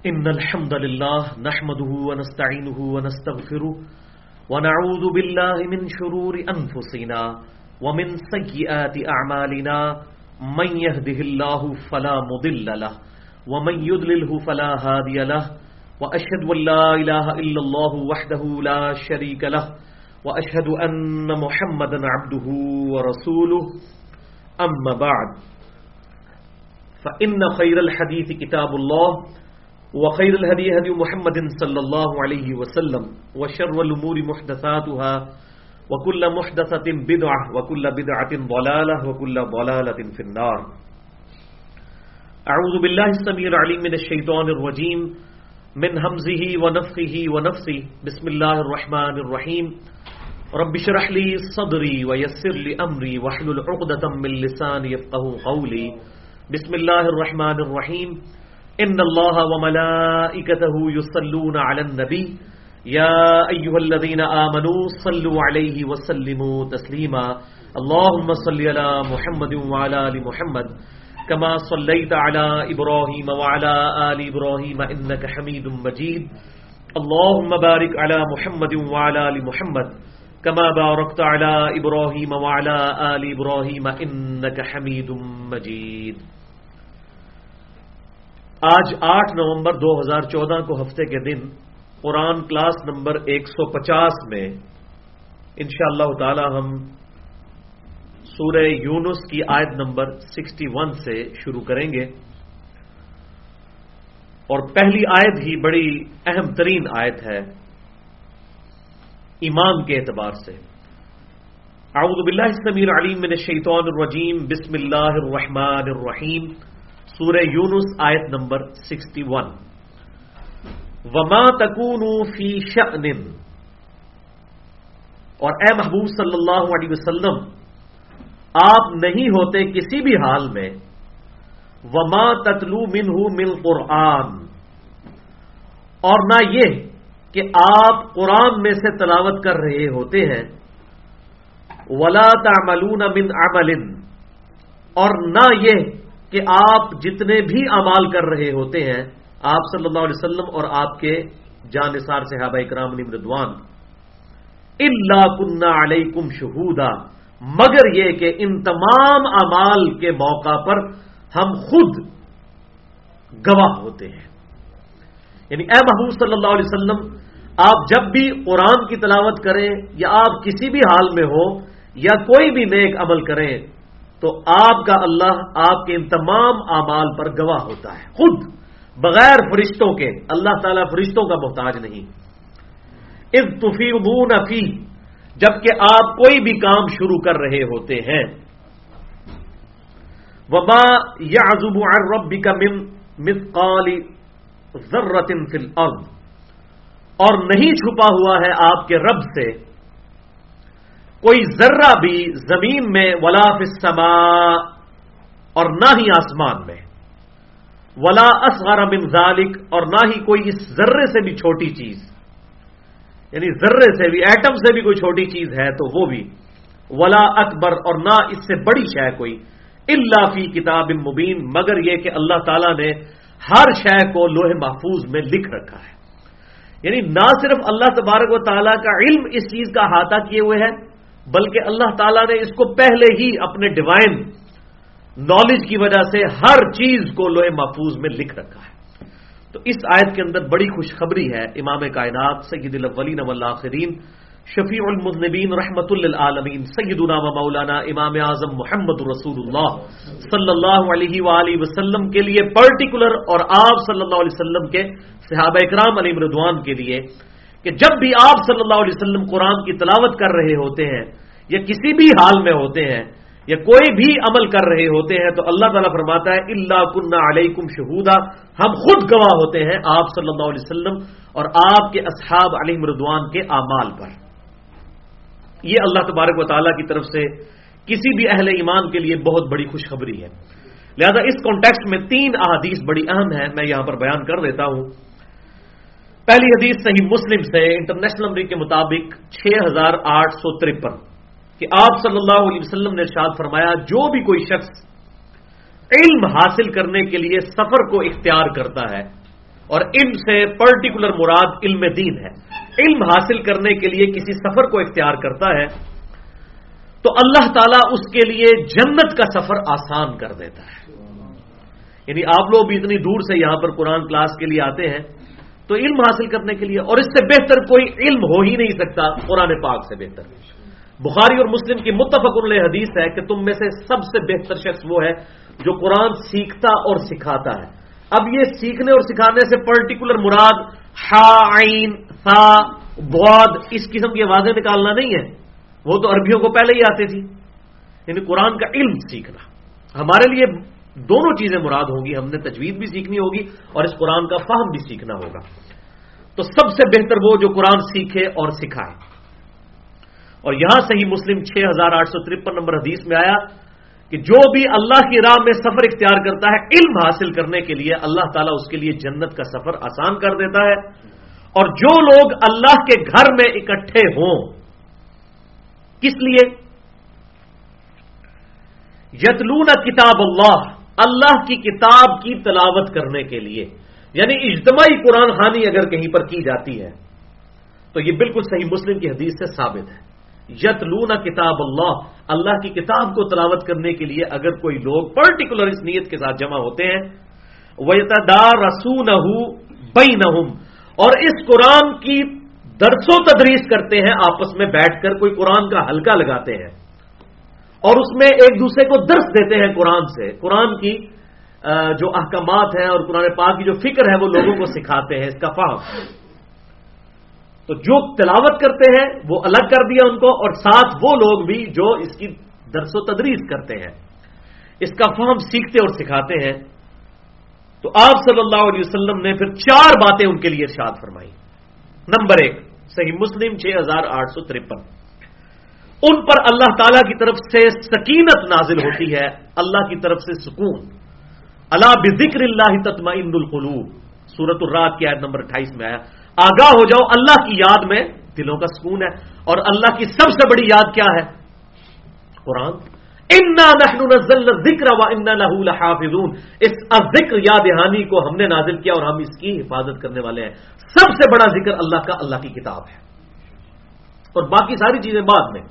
إن الحمد لله نحمده ونستعينه ونستغفره ونعوذ بالله من شرور أنفسنا ومن سيئات أعمالنا من يهده الله فلا مضل له ومن يضلله فلا هادي له وأشهد أن لا إله إلا الله وحده لا شريك له وأشهد أن محمدا عبده ورسوله أما بعد فإن خير الحديث كتاب الله وخير الهدي هدي محمد صلى الله عليه وسلم وشر الأمور محدثاتها وكل محدثة بدعة وكل بدعة ضلالة وكل ضلالة في النار. أعوذ بالله السميع العليم من الشيطان الرجيم من همزه ونفخه ونفثه. بسم الله الرحمن الرحيم. رب اشرح لي صدري ويسر لي أمري واحلل عقدة من لساني يفقهوا قولي. بسم الله الرحمن الرحيم. إن الله وملائكته يصلون على النبي يا أيها الذين آمنوا صلوا عليه وسلموا تسليما. اللهم صل على محمد وعلى آل محمد كما صليت على إبراهيم وعلى آل إبراهيم إنك حميد مجيد. اللهم بارك على محمد وعلى آل محمد كما باركت على إبراهيم وعلى آل إبراهيم إنك حميد مجيد. آج 8 نومبر 2014 کو ہفتے کے دن قرآن کلاس نمبر 150 میں انشاءاللہ تعالی ہم سورہ یونس کی آیت نمبر 61 سے شروع کریں گے، اور پہلی آیت ہی بڑی اہم ترین آیت ہے ایمان کے اعتبار سے. اعوذ باللہ السمیع العلیم من الشیطان الرجیم. بسم اللہ الرحمن الرحیم. سورہ یونس آیت نمبر 61. وما تکونوا فی شأن، اور اے محبوب صلی اللہ علیہ وسلم آپ نہیں ہوتے کسی بھی حال میں، وما تتلو منہ من قرآن، اور نہ یہ کہ آپ قرآن میں سے تلاوت کر رہے ہوتے ہیں، ولا تعملون من عمل، اور نہ یہ کہ آپ جتنے بھی اعمال کر رہے ہوتے ہیں آپ صلی اللہ علیہ وسلم اور آپ کے جانثار صحابہ اکرام علیہم رضوان، الا کنا علیکم شہودا، مگر یہ کہ ان تمام اعمال کے موقع پر ہم خود گواہ ہوتے ہیں. یعنی اے محبوب صلی اللہ علیہ وسلم آپ جب بھی قرآن کی تلاوت کریں یا آپ کسی بھی حال میں ہو یا کوئی بھی نیک عمل کریں تو آپ کا اللہ آپ کے ان تمام اعمال پر گواہ ہوتا ہے، خود بغیر فرشتوں کے. اللہ تعالیٰ فرشتوں کا محتاج نہیں. اذ تفیضون فیہ، جبکہ آپ کوئی بھی کام شروع کر رہے ہوتے ہیں. وما یعزب عن ربک من مثقال ذرۃ فی الارض، اور نہیں چھپا ہوا ہے آپ کے رب سے کوئی ذرہ بھی زمین میں، ولا فی السماء، اور نہ ہی آسمان میں، ولا اصغر من ذالک، اور نہ ہی کوئی اس ذرے سے بھی چھوٹی چیز، یعنی ذرے سے بھی، ایٹم سے بھی کوئی چھوٹی چیز ہے تو وہ بھی، ولا اکبر، اور نہ اس سے بڑی شے کوئی، الا فی کتاب مبین، مگر یہ کہ اللہ تعالیٰ نے ہر شے کو لوح محفوظ میں لکھ رکھا ہے. یعنی نہ صرف اللہ تبارک و تعالیٰ کا علم اس چیز کا احاطہ کیے ہوئے ہے، بلکہ اللہ تعالیٰ نے اس کو پہلے ہی اپنے ڈیوائن نالج کی وجہ سے ہر چیز کو لوح محفوظ میں لکھ رکھا ہے. تو اس آیت کے اندر بڑی خوشخبری ہے. امام کائنات سید الاولین والآخرین شفیع المذنبین رحمۃ للعالمین سیدنا و مولانا امام اعظم محمد رسول اللہ صلی اللہ علیہ وآلہ وسلم کے لیے پرٹیکولر، اور آپ صلی اللہ علیہ وسلم کے صحابہ اکرام علیہم رضوان کے لیے، کہ جب بھی آپ صلی اللہ علیہ وسلم قرآن کی تلاوت کر رہے ہوتے ہیں یا کسی بھی حال میں ہوتے ہیں یا کوئی بھی عمل کر رہے ہوتے ہیں تو اللہ تعالیٰ فرماتا ہے الا کنا علیکم شہودا، ہم خود گواہ ہوتے ہیں آپ صلی اللہ علیہ وسلم اور آپ کے اصحاب علیہم رضوان کے اعمال پر. یہ اللہ تبارک و تعالیٰ کی طرف سے کسی بھی اہل ایمان کے لیے بہت بڑی خوشخبری ہے. لہذا اس کانٹیکسٹ میں 3 احادیث بڑی اہم ہیں، میں یہاں پر بیان کر دیتا ہوں. پہلی حدیث صحیح مسلم سے انٹرنیشنل نمبر کے مطابق 6853 کہ آپ صلی اللہ علیہ وسلم نے ارشاد فرمایا جو بھی کوئی شخص علم حاصل کرنے کے لیے سفر کو اختیار کرتا ہے اور علم سے پرٹیکولر مراد علم دین ہے. علم حاصل کرنے کے لیے کسی سفر کو اختیار کرتا ہے تو اللہ تعالیٰ اس کے لیے جنت کا سفر آسان کر دیتا ہے. یعنی آپ لوگ بھی اتنی دور سے یہاں پر قرآن کلاس کے لیے آتے ہیں تو علم حاصل کرنے کے لیے، اور اس سے بہتر کوئی علم ہو ہی نہیں سکتا قرآن پاک سے بہتر. بخاری اور مسلم کی متفق علیہ حدیث ہے کہ تم میں سے سب سے بہتر شخص وہ ہے جو قرآن سیکھتا اور سکھاتا ہے. اب یہ سیکھنے اور سکھانے سے پرٹیکولر مراد ہا عین ثا ضاد اس قسم کی آوازیں نکالنا نہیں ہے، وہ تو عربیوں کو پہلے ہی آتی تھی. یعنی قرآن کا علم سیکھنا. ہمارے لیے دونوں چیزیں مراد ہوں گی، ہم نے تجوید بھی سیکھنی ہوگی اور اس قرآن کا فہم بھی سیکھنا ہوگا. تو سب سے بہتر وہ جو قرآن سیکھے اور سکھائے. اور یہاں صحیح مسلم 6853 نمبر حدیث میں آیا کہ جو بھی اللہ کی راہ میں سفر اختیار کرتا ہے علم حاصل کرنے کے لیے، اللہ تعالیٰ اس کے لیے جنت کا سفر آسان کر دیتا ہے. اور جو لوگ اللہ کے گھر میں اکٹھے ہوں، کس لیے؟ یتلون کتاب اللہ کی کتاب کی تلاوت کرنے کے لیے. یعنی اجتماعی قرآن خوانی اگر کہیں پر کی جاتی ہے تو یہ بالکل صحیح مسلم کی حدیث سے ثابت ہے. یتلون کتاب اللہ کی کتاب کو تلاوت کرنے کے لیے اگر کوئی لوگ پرٹیکولر اس نیت کے ساتھ جمع ہوتے ہیں، وَيَتَدَارَسُونَهُ بَيْنَهُمْ، اور اس قرآن کی درس و تدریس کرتے ہیں، آپس میں بیٹھ کر کوئی قرآن کا حلقہ لگاتے ہیں اور اس میں ایک دوسرے کو درس دیتے ہیں قرآن سے، قرآن کی جو احکامات ہیں اور قرآن پاک کی جو فکر ہے وہ لوگوں کو سکھاتے ہیں، اس کا فہم. تو جو تلاوت کرتے ہیں وہ الگ کر دیا ان کو، اور ساتھ وہ لوگ بھی جو اس کی درس و تدریس کرتے ہیں، اس کا فہم سیکھتے اور سکھاتے ہیں. تو آپ صلی اللہ علیہ وسلم نے پھر 4 باتیں ان کے لیے ارشاد فرمائی. نمبر 1 صحیح مسلم 6853، ان پر اللہ تعالیٰ کی طرف سے سکینت نازل ہوتی ہے، اللہ کی طرف سے سکون. الا بذکر اللہ تطمئن القلوب، سورۃ الرعد کی آیت نمبر 28 میں آیا، آگاہ ہو جاؤ اللہ کی یاد میں دلوں کا سکون ہے. اور اللہ کی سب سے بڑی یاد کیا ہے؟ قرآن. انا نحن نزلنا الذکر وانا له لحافظون، اس ذکر یاد دہانی کو ہم نے نازل کیا اور ہم اس کی حفاظت کرنے والے ہیں. سب سے بڑا ذکر اللہ کا اللہ کی کتاب ہے، اور باقی ساری چیزیں بعد میں.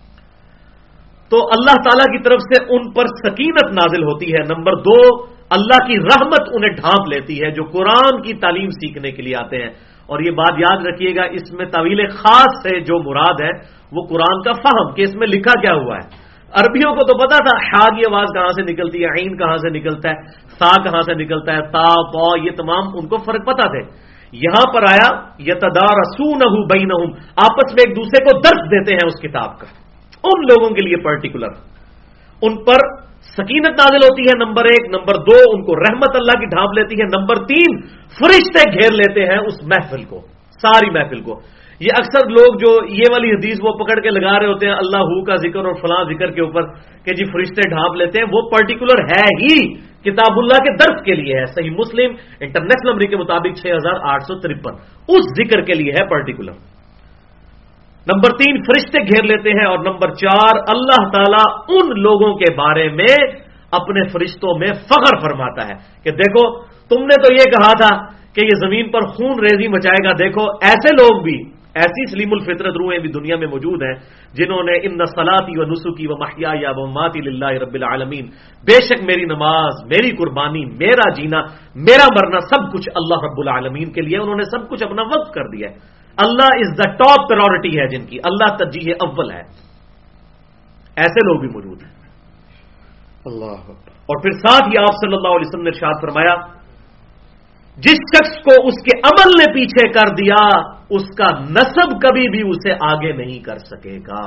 تو اللہ تعالیٰ کی طرف سے ان پر سکینت نازل ہوتی ہے. نمبر 2 اللہ کی رحمت انہیں ڈھانپ لیتی ہے جو قرآن کی تعلیم سیکھنے کے لیے آتے ہیں. اور یہ بات یاد رکھیے گا، اس میں طویل خاص سے جو مراد ہے وہ قرآن کا فہم کہ اس میں لکھا کیا ہوا ہے. عربیوں کو تو پتا تھا ہا کی آواز کہاں سے نکلتی ہے، عین کہاں سے نکلتا ہے، سا کہاں سے نکلتا ہے، تا پا، یہ تمام ان کو فرق پتا تھے. یہاں پر آیا یتدارسونہ بینہم، آپس میں ایک دوسرے کو درس دیتے ہیں اس کتاب کا. ان لوگوں کے لیے پرٹیکولر ان پر سکینت نازل ہوتی ہے. نمبر 1. نمبر 2 ان کو رحمت اللہ کی ڈھانپ لیتی ہے. نمبر 3 فرشتے گھیر لیتے ہیں اس محفل کو، ساری محفل کو. یہ اکثر لوگ جو یہ والی حدیث وہ پکڑ کے لگا رہے ہوتے ہیں اللہ ہو کا ذکر اور فلاں ذکر کے اوپر کہ جی فرشتے ڈھانپ لیتے ہیں، وہ پرٹیکولر ہے ہی کتاب اللہ کے درس کے لیے ہے. صحیح مسلم انٹرنیشنل نمبر کے مطابق 6853 اس ذکر کے لیے ہے پرٹیکولر. نمبر 3 فرشتے گھیر لیتے ہیں. اور نمبر 4 اللہ تعالیٰ ان لوگوں کے بارے میں اپنے فرشتوں میں فخر فرماتا ہے کہ دیکھو تم نے تو یہ کہا تھا کہ یہ زمین پر خون ریزی مچائے گا، دیکھو ایسے لوگ بھی، ایسی سلیم الفطرت روحیں بھی دنیا میں موجود ہیں جنہوں نے ان صلاتی و نسکی و محیای و مماتی للہ رب العالمین، بے شک میری نماز، میری قربانی، میرا جینا، میرا مرنا سب کچھ اللہ رب العالمین کے لیے، انہوں نے سب کچھ اپنا وقف کر دیا ہے. اللہ از دا ٹاپ پرائورٹی ہے جن کی، اللہ ترجیح اول ہے. ایسے لوگ بھی موجود ہیں. اللہ. اور پھر ساتھ ہی آپ صلی اللہ علیہ وسلم نے ارشاد فرمایا جس شخص کو اس کے عمل نے پیچھے کر دیا اس کا نسب کبھی بھی اسے آگے نہیں کر سکے گا.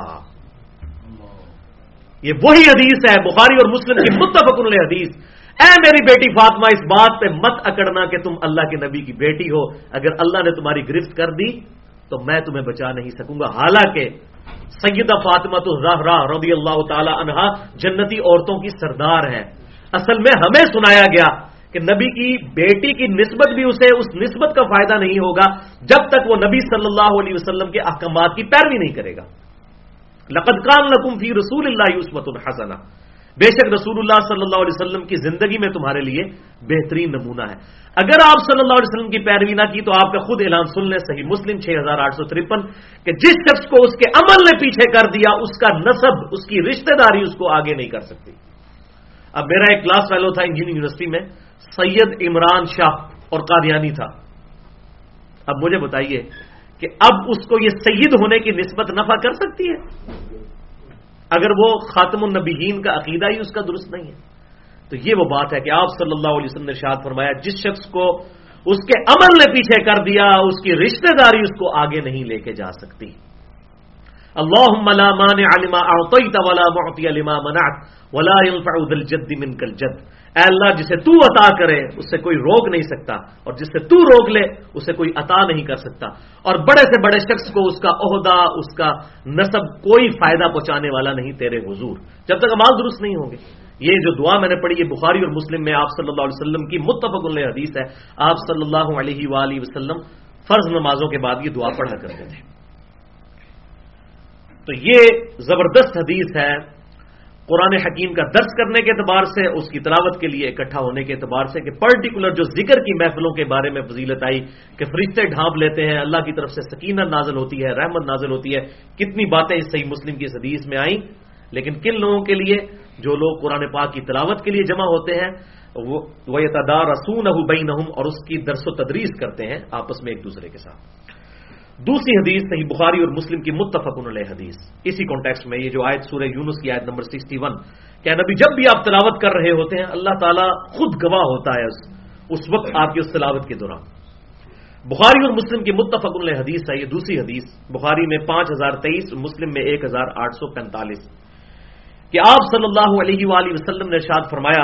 یہ وہی حدیث ہے بخاری اور مسلم کی متفق علیہ حدیث. اے میری بیٹی فاطمہ اس بات پہ مت اکڑنا کہ تم اللہ کے نبی کی بیٹی ہو، اگر اللہ نے تمہاری گرفت کر دی تو میں تمہیں بچا نہیں سکوں گا. حالانکہ سیدہ فاطمہ الزہرا رضی اللہ تعالی عنہا جنتی عورتوں کی سردار ہیں. اصل میں ہمیں سنایا گیا کہ نبی کی بیٹی کی نسبت بھی اسے اس نسبت کا فائدہ نہیں ہوگا جب تک وہ نبی صلی اللہ علیہ وسلم کے احکامات کی پیروی نہیں کرے گا. لقد کان لکم فی رسول اللہ اسوۃ حسنہ، بے شک رسول اللہ صلی اللہ علیہ وسلم کی زندگی میں تمہارے لیے بہترین نمونہ ہے. اگر آپ صلی اللہ علیہ وسلم کی پیروی نہ کی تو آپ کا خود اعلان سن لیں, صحیح مسلم 6853, کہ جس شخص کو اس کے عمل نے پیچھے کر دیا اس کا نسب, اس کی رشتہ داری اس کو آگے نہیں کر سکتی. اب میرا ایک کلاس فیلو تھا انجینئرنگ یونیورسٹی میں, سید عمران شاہ اور قادیانی تھا. اب مجھے بتائیے کہ اب اس کو یہ سید ہونے کی نسبت نفع کر سکتی ہے اگر وہ خاتم النبیین کا عقیدہ ہی اس کا درست نہیں ہے؟ تو یہ وہ بات ہے کہ آپ صلی اللہ علیہ وسلم نے ارشاد فرمایا جس شخص کو اس کے عمل نے پیچھے کر دیا اس کی رشتہ داری اس کو آگے نہیں لے کے جا سکتی. اللہم لا مانع لما اعطیت ولا معطی لما منعت ولا ينفع ذا الجد منک الجد. اے اللہ جسے تو عطا کرے اس سے کوئی روک نہیں سکتا اور جس سے تو روک لے اسے کوئی عطا نہیں کر سکتا, اور بڑے سے بڑے شخص کو اس کا عہدہ اس کا نسب کوئی فائدہ پہنچانے والا نہیں تیرے حضور, جب تک اعمال درست نہیں ہوں گے. یہ جو دعا میں نے پڑھی یہ بخاری اور مسلم میں آپ صلی اللہ علیہ وسلم کی متفق علیہ حدیث ہے. آپ صلی اللہ علیہ وآلہ وسلم فرض نمازوں کے بعد یہ دعا پڑھا کرتے تھے. تو یہ زبردست حدیث ہے قرآن حکیم کا درس کرنے کے اعتبار سے, اس کی تلاوت کے لیے اکٹھا ہونے کے اعتبار سے, کہ پرٹیکولر جو ذکر کی محفلوں کے بارے میں فضیلت آئی کہ فرشتے ڈھانپ لیتے ہیں, اللہ کی طرف سے سکینت نازل ہوتی ہے, رحمت نازل ہوتی ہے, کتنی باتیں اس صحیح مسلم کی اس حدیث میں آئیں. لیکن کن لوگوں کے لیے؟ جو لوگ قرآن پاک کی تلاوت کے لیے جمع ہوتے ہیں, وہ یتدارسونہ بینہم, اور اس کی درس و تدریس کرتے ہیں آپس میں ایک دوسرے کے ساتھ. دوسری حدیث صحیح بخاری اور مسلم کی متفق علیہ حدیث, اسی کانٹیکسٹ میں یہ جو آیت سورہ یونس کی آیت نمبر 61, کہ نبی جب بھی آپ تلاوت کر رہے ہوتے ہیں اللہ تعالیٰ خود گواہ ہوتا ہے اس وقت آپ کی اس تلاوت کے دوران. بخاری اور مسلم کی متفق علیہ حدیث ہے یہ دوسری حدیث, بخاری میں 5023, مسلم میں 1845, کہ آپ صلی اللہ علیہ وآلہ وسلم نے ارشاد فرمایا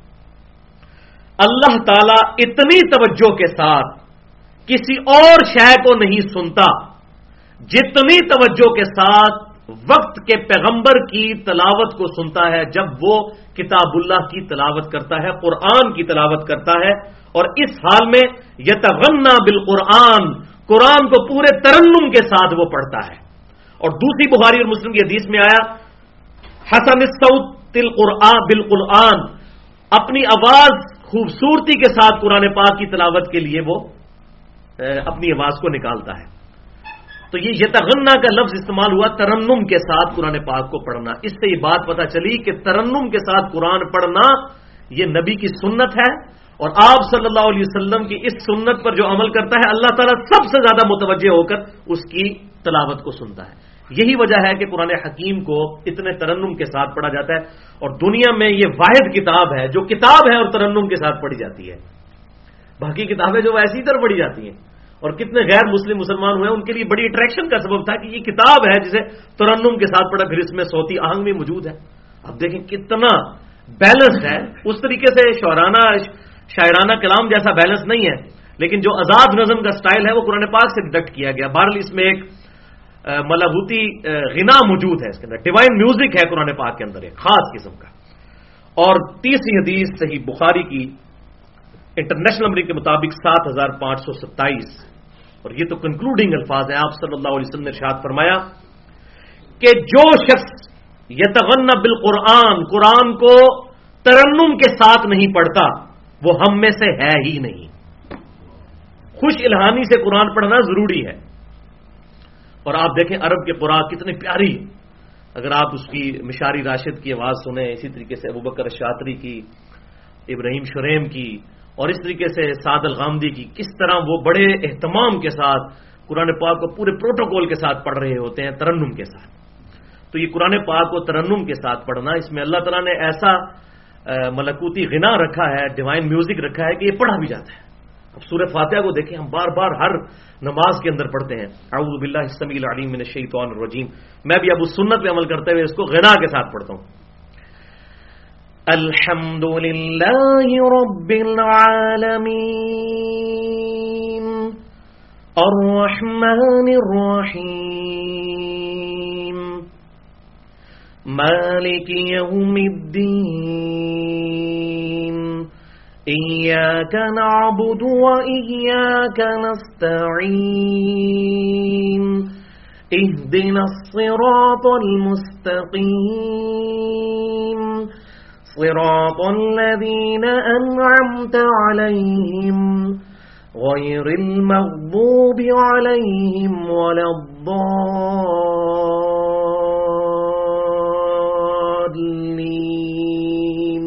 اللہ تعالیٰ اتنی توجہ کے ساتھ کسی اور شے کو نہیں سنتا جتنی توجہ کے ساتھ وقت کے پیغمبر کی تلاوت کو سنتا ہے جب وہ کتاب اللہ کی تلاوت کرتا ہے, قرآن کی تلاوت کرتا ہے, اور اس حال میں یتغنی بالقرآن, قرآن کو پورے ترنم کے ساتھ وہ پڑھتا ہے. اور دوسری بخاری اور مسلم کی حدیث میں آیا حسن الصوت بالقرآن, اپنی آواز خوبصورتی کے ساتھ قرآن پاک کی تلاوت کے لیے وہ اپنی آواز کو نکالتا ہے. تو یہ یتغنی کا لفظ استعمال ہوا ترنم کے ساتھ قرآن پاک کو پڑھنا. اس سے یہ بات پتہ چلی کہ ترنم کے ساتھ قرآن پڑھنا یہ نبی کی سنت ہے, اور آپ صلی اللہ علیہ وسلم کی اس سنت پر جو عمل کرتا ہے اللہ تعالیٰ سب سے زیادہ متوجہ ہو کر اس کی تلاوت کو سنتا ہے. یہی وجہ ہے کہ قرآن حکیم کو اتنے ترنم کے ساتھ پڑھا جاتا ہے, اور دنیا میں یہ واحد کتاب ہے جو کتاب ہے اور ترنم کے ساتھ پڑھی جاتی ہے. باقی کتابیں جو ایسی طرح پڑھی جاتی ہیں, اور کتنے غیر مسلم مسلمان ہوئے ان کے لیے بڑی اٹریکشن کا سبب تھا کہ یہ کتاب ہے جسے ترنم کے ساتھ پڑھا, پھر اس میں صوتی آہنگ بھی موجود ہے. اب دیکھیں کتنا بیلنس ہے. اس طریقے سے شاعرانہ کلام جیسا بیلنس نہیں ہے, لیکن جو آزاد نظم کا سٹائل ہے وہ قرآن پاک سے ڈیڈکٹ کیا گیا. بہرحال اس میں ایک ملہوتی غنا موجود ہے, اس کے اندر ڈیوائن میوزک ہے قرآن پاک کے اندر ایک خاص قسم کا. اور تیسری حدیث صحیح بخاری کی انٹرنیشنل نمبر کے مطابق 7527, اور یہ تو کنکلوڈنگ الفاظ ہیں. آپ صلی اللہ علیہ وسلم نے ارشاد فرمایا کہ جو شخص یتغنی بالقرآن, قرآن کو ترنم کے ساتھ نہیں پڑھتا وہ ہم میں سے ہے ہی نہیں. خوش الہانی سے قرآن پڑھنا ضروری ہے. اور آپ دیکھیں عرب کے قراء کتنے پیاری, اگر آپ اس کی مشاری راشد کی آواز سنیں, اسی طریقے سے ابوبکر شاطری کی, ابراہیم شریم کی, اور اس طریقے سے سعد الغامدی کی, کس طرح وہ بڑے اہتمام کے ساتھ قرآن پاک کو پورے پروٹوکول کے ساتھ پڑھ رہے ہوتے ہیں ترنم کے ساتھ. تو یہ قرآن پاک کو ترنم کے ساتھ پڑھنا, اس میں اللہ تعالیٰ نے ایسا ملکوتی غنا رکھا ہے, ڈیوائن میوزک رکھا ہے کہ یہ پڑھا بھی جاتا ہے. اب سورہ فاتحہ کو دیکھیں, ہم بار بار ہر نماز کے اندر پڑھتے ہیں اعوذ باللہ السمیع العلیم من الشیطان الرجیم. میں بھی اب اس سنت پہ عمل کرتے ہوئے اس کو غنا کے ساتھ پڑھتا ہوں. الحمد للہ رب العالمین الرحمن الرحیم مالک یوم الدین إياك نعبد وإياك نستعين اهدنا الصراط المستقيم صراط الذين أنعمت عليهم غير المغضوب عليهم ولا الضالين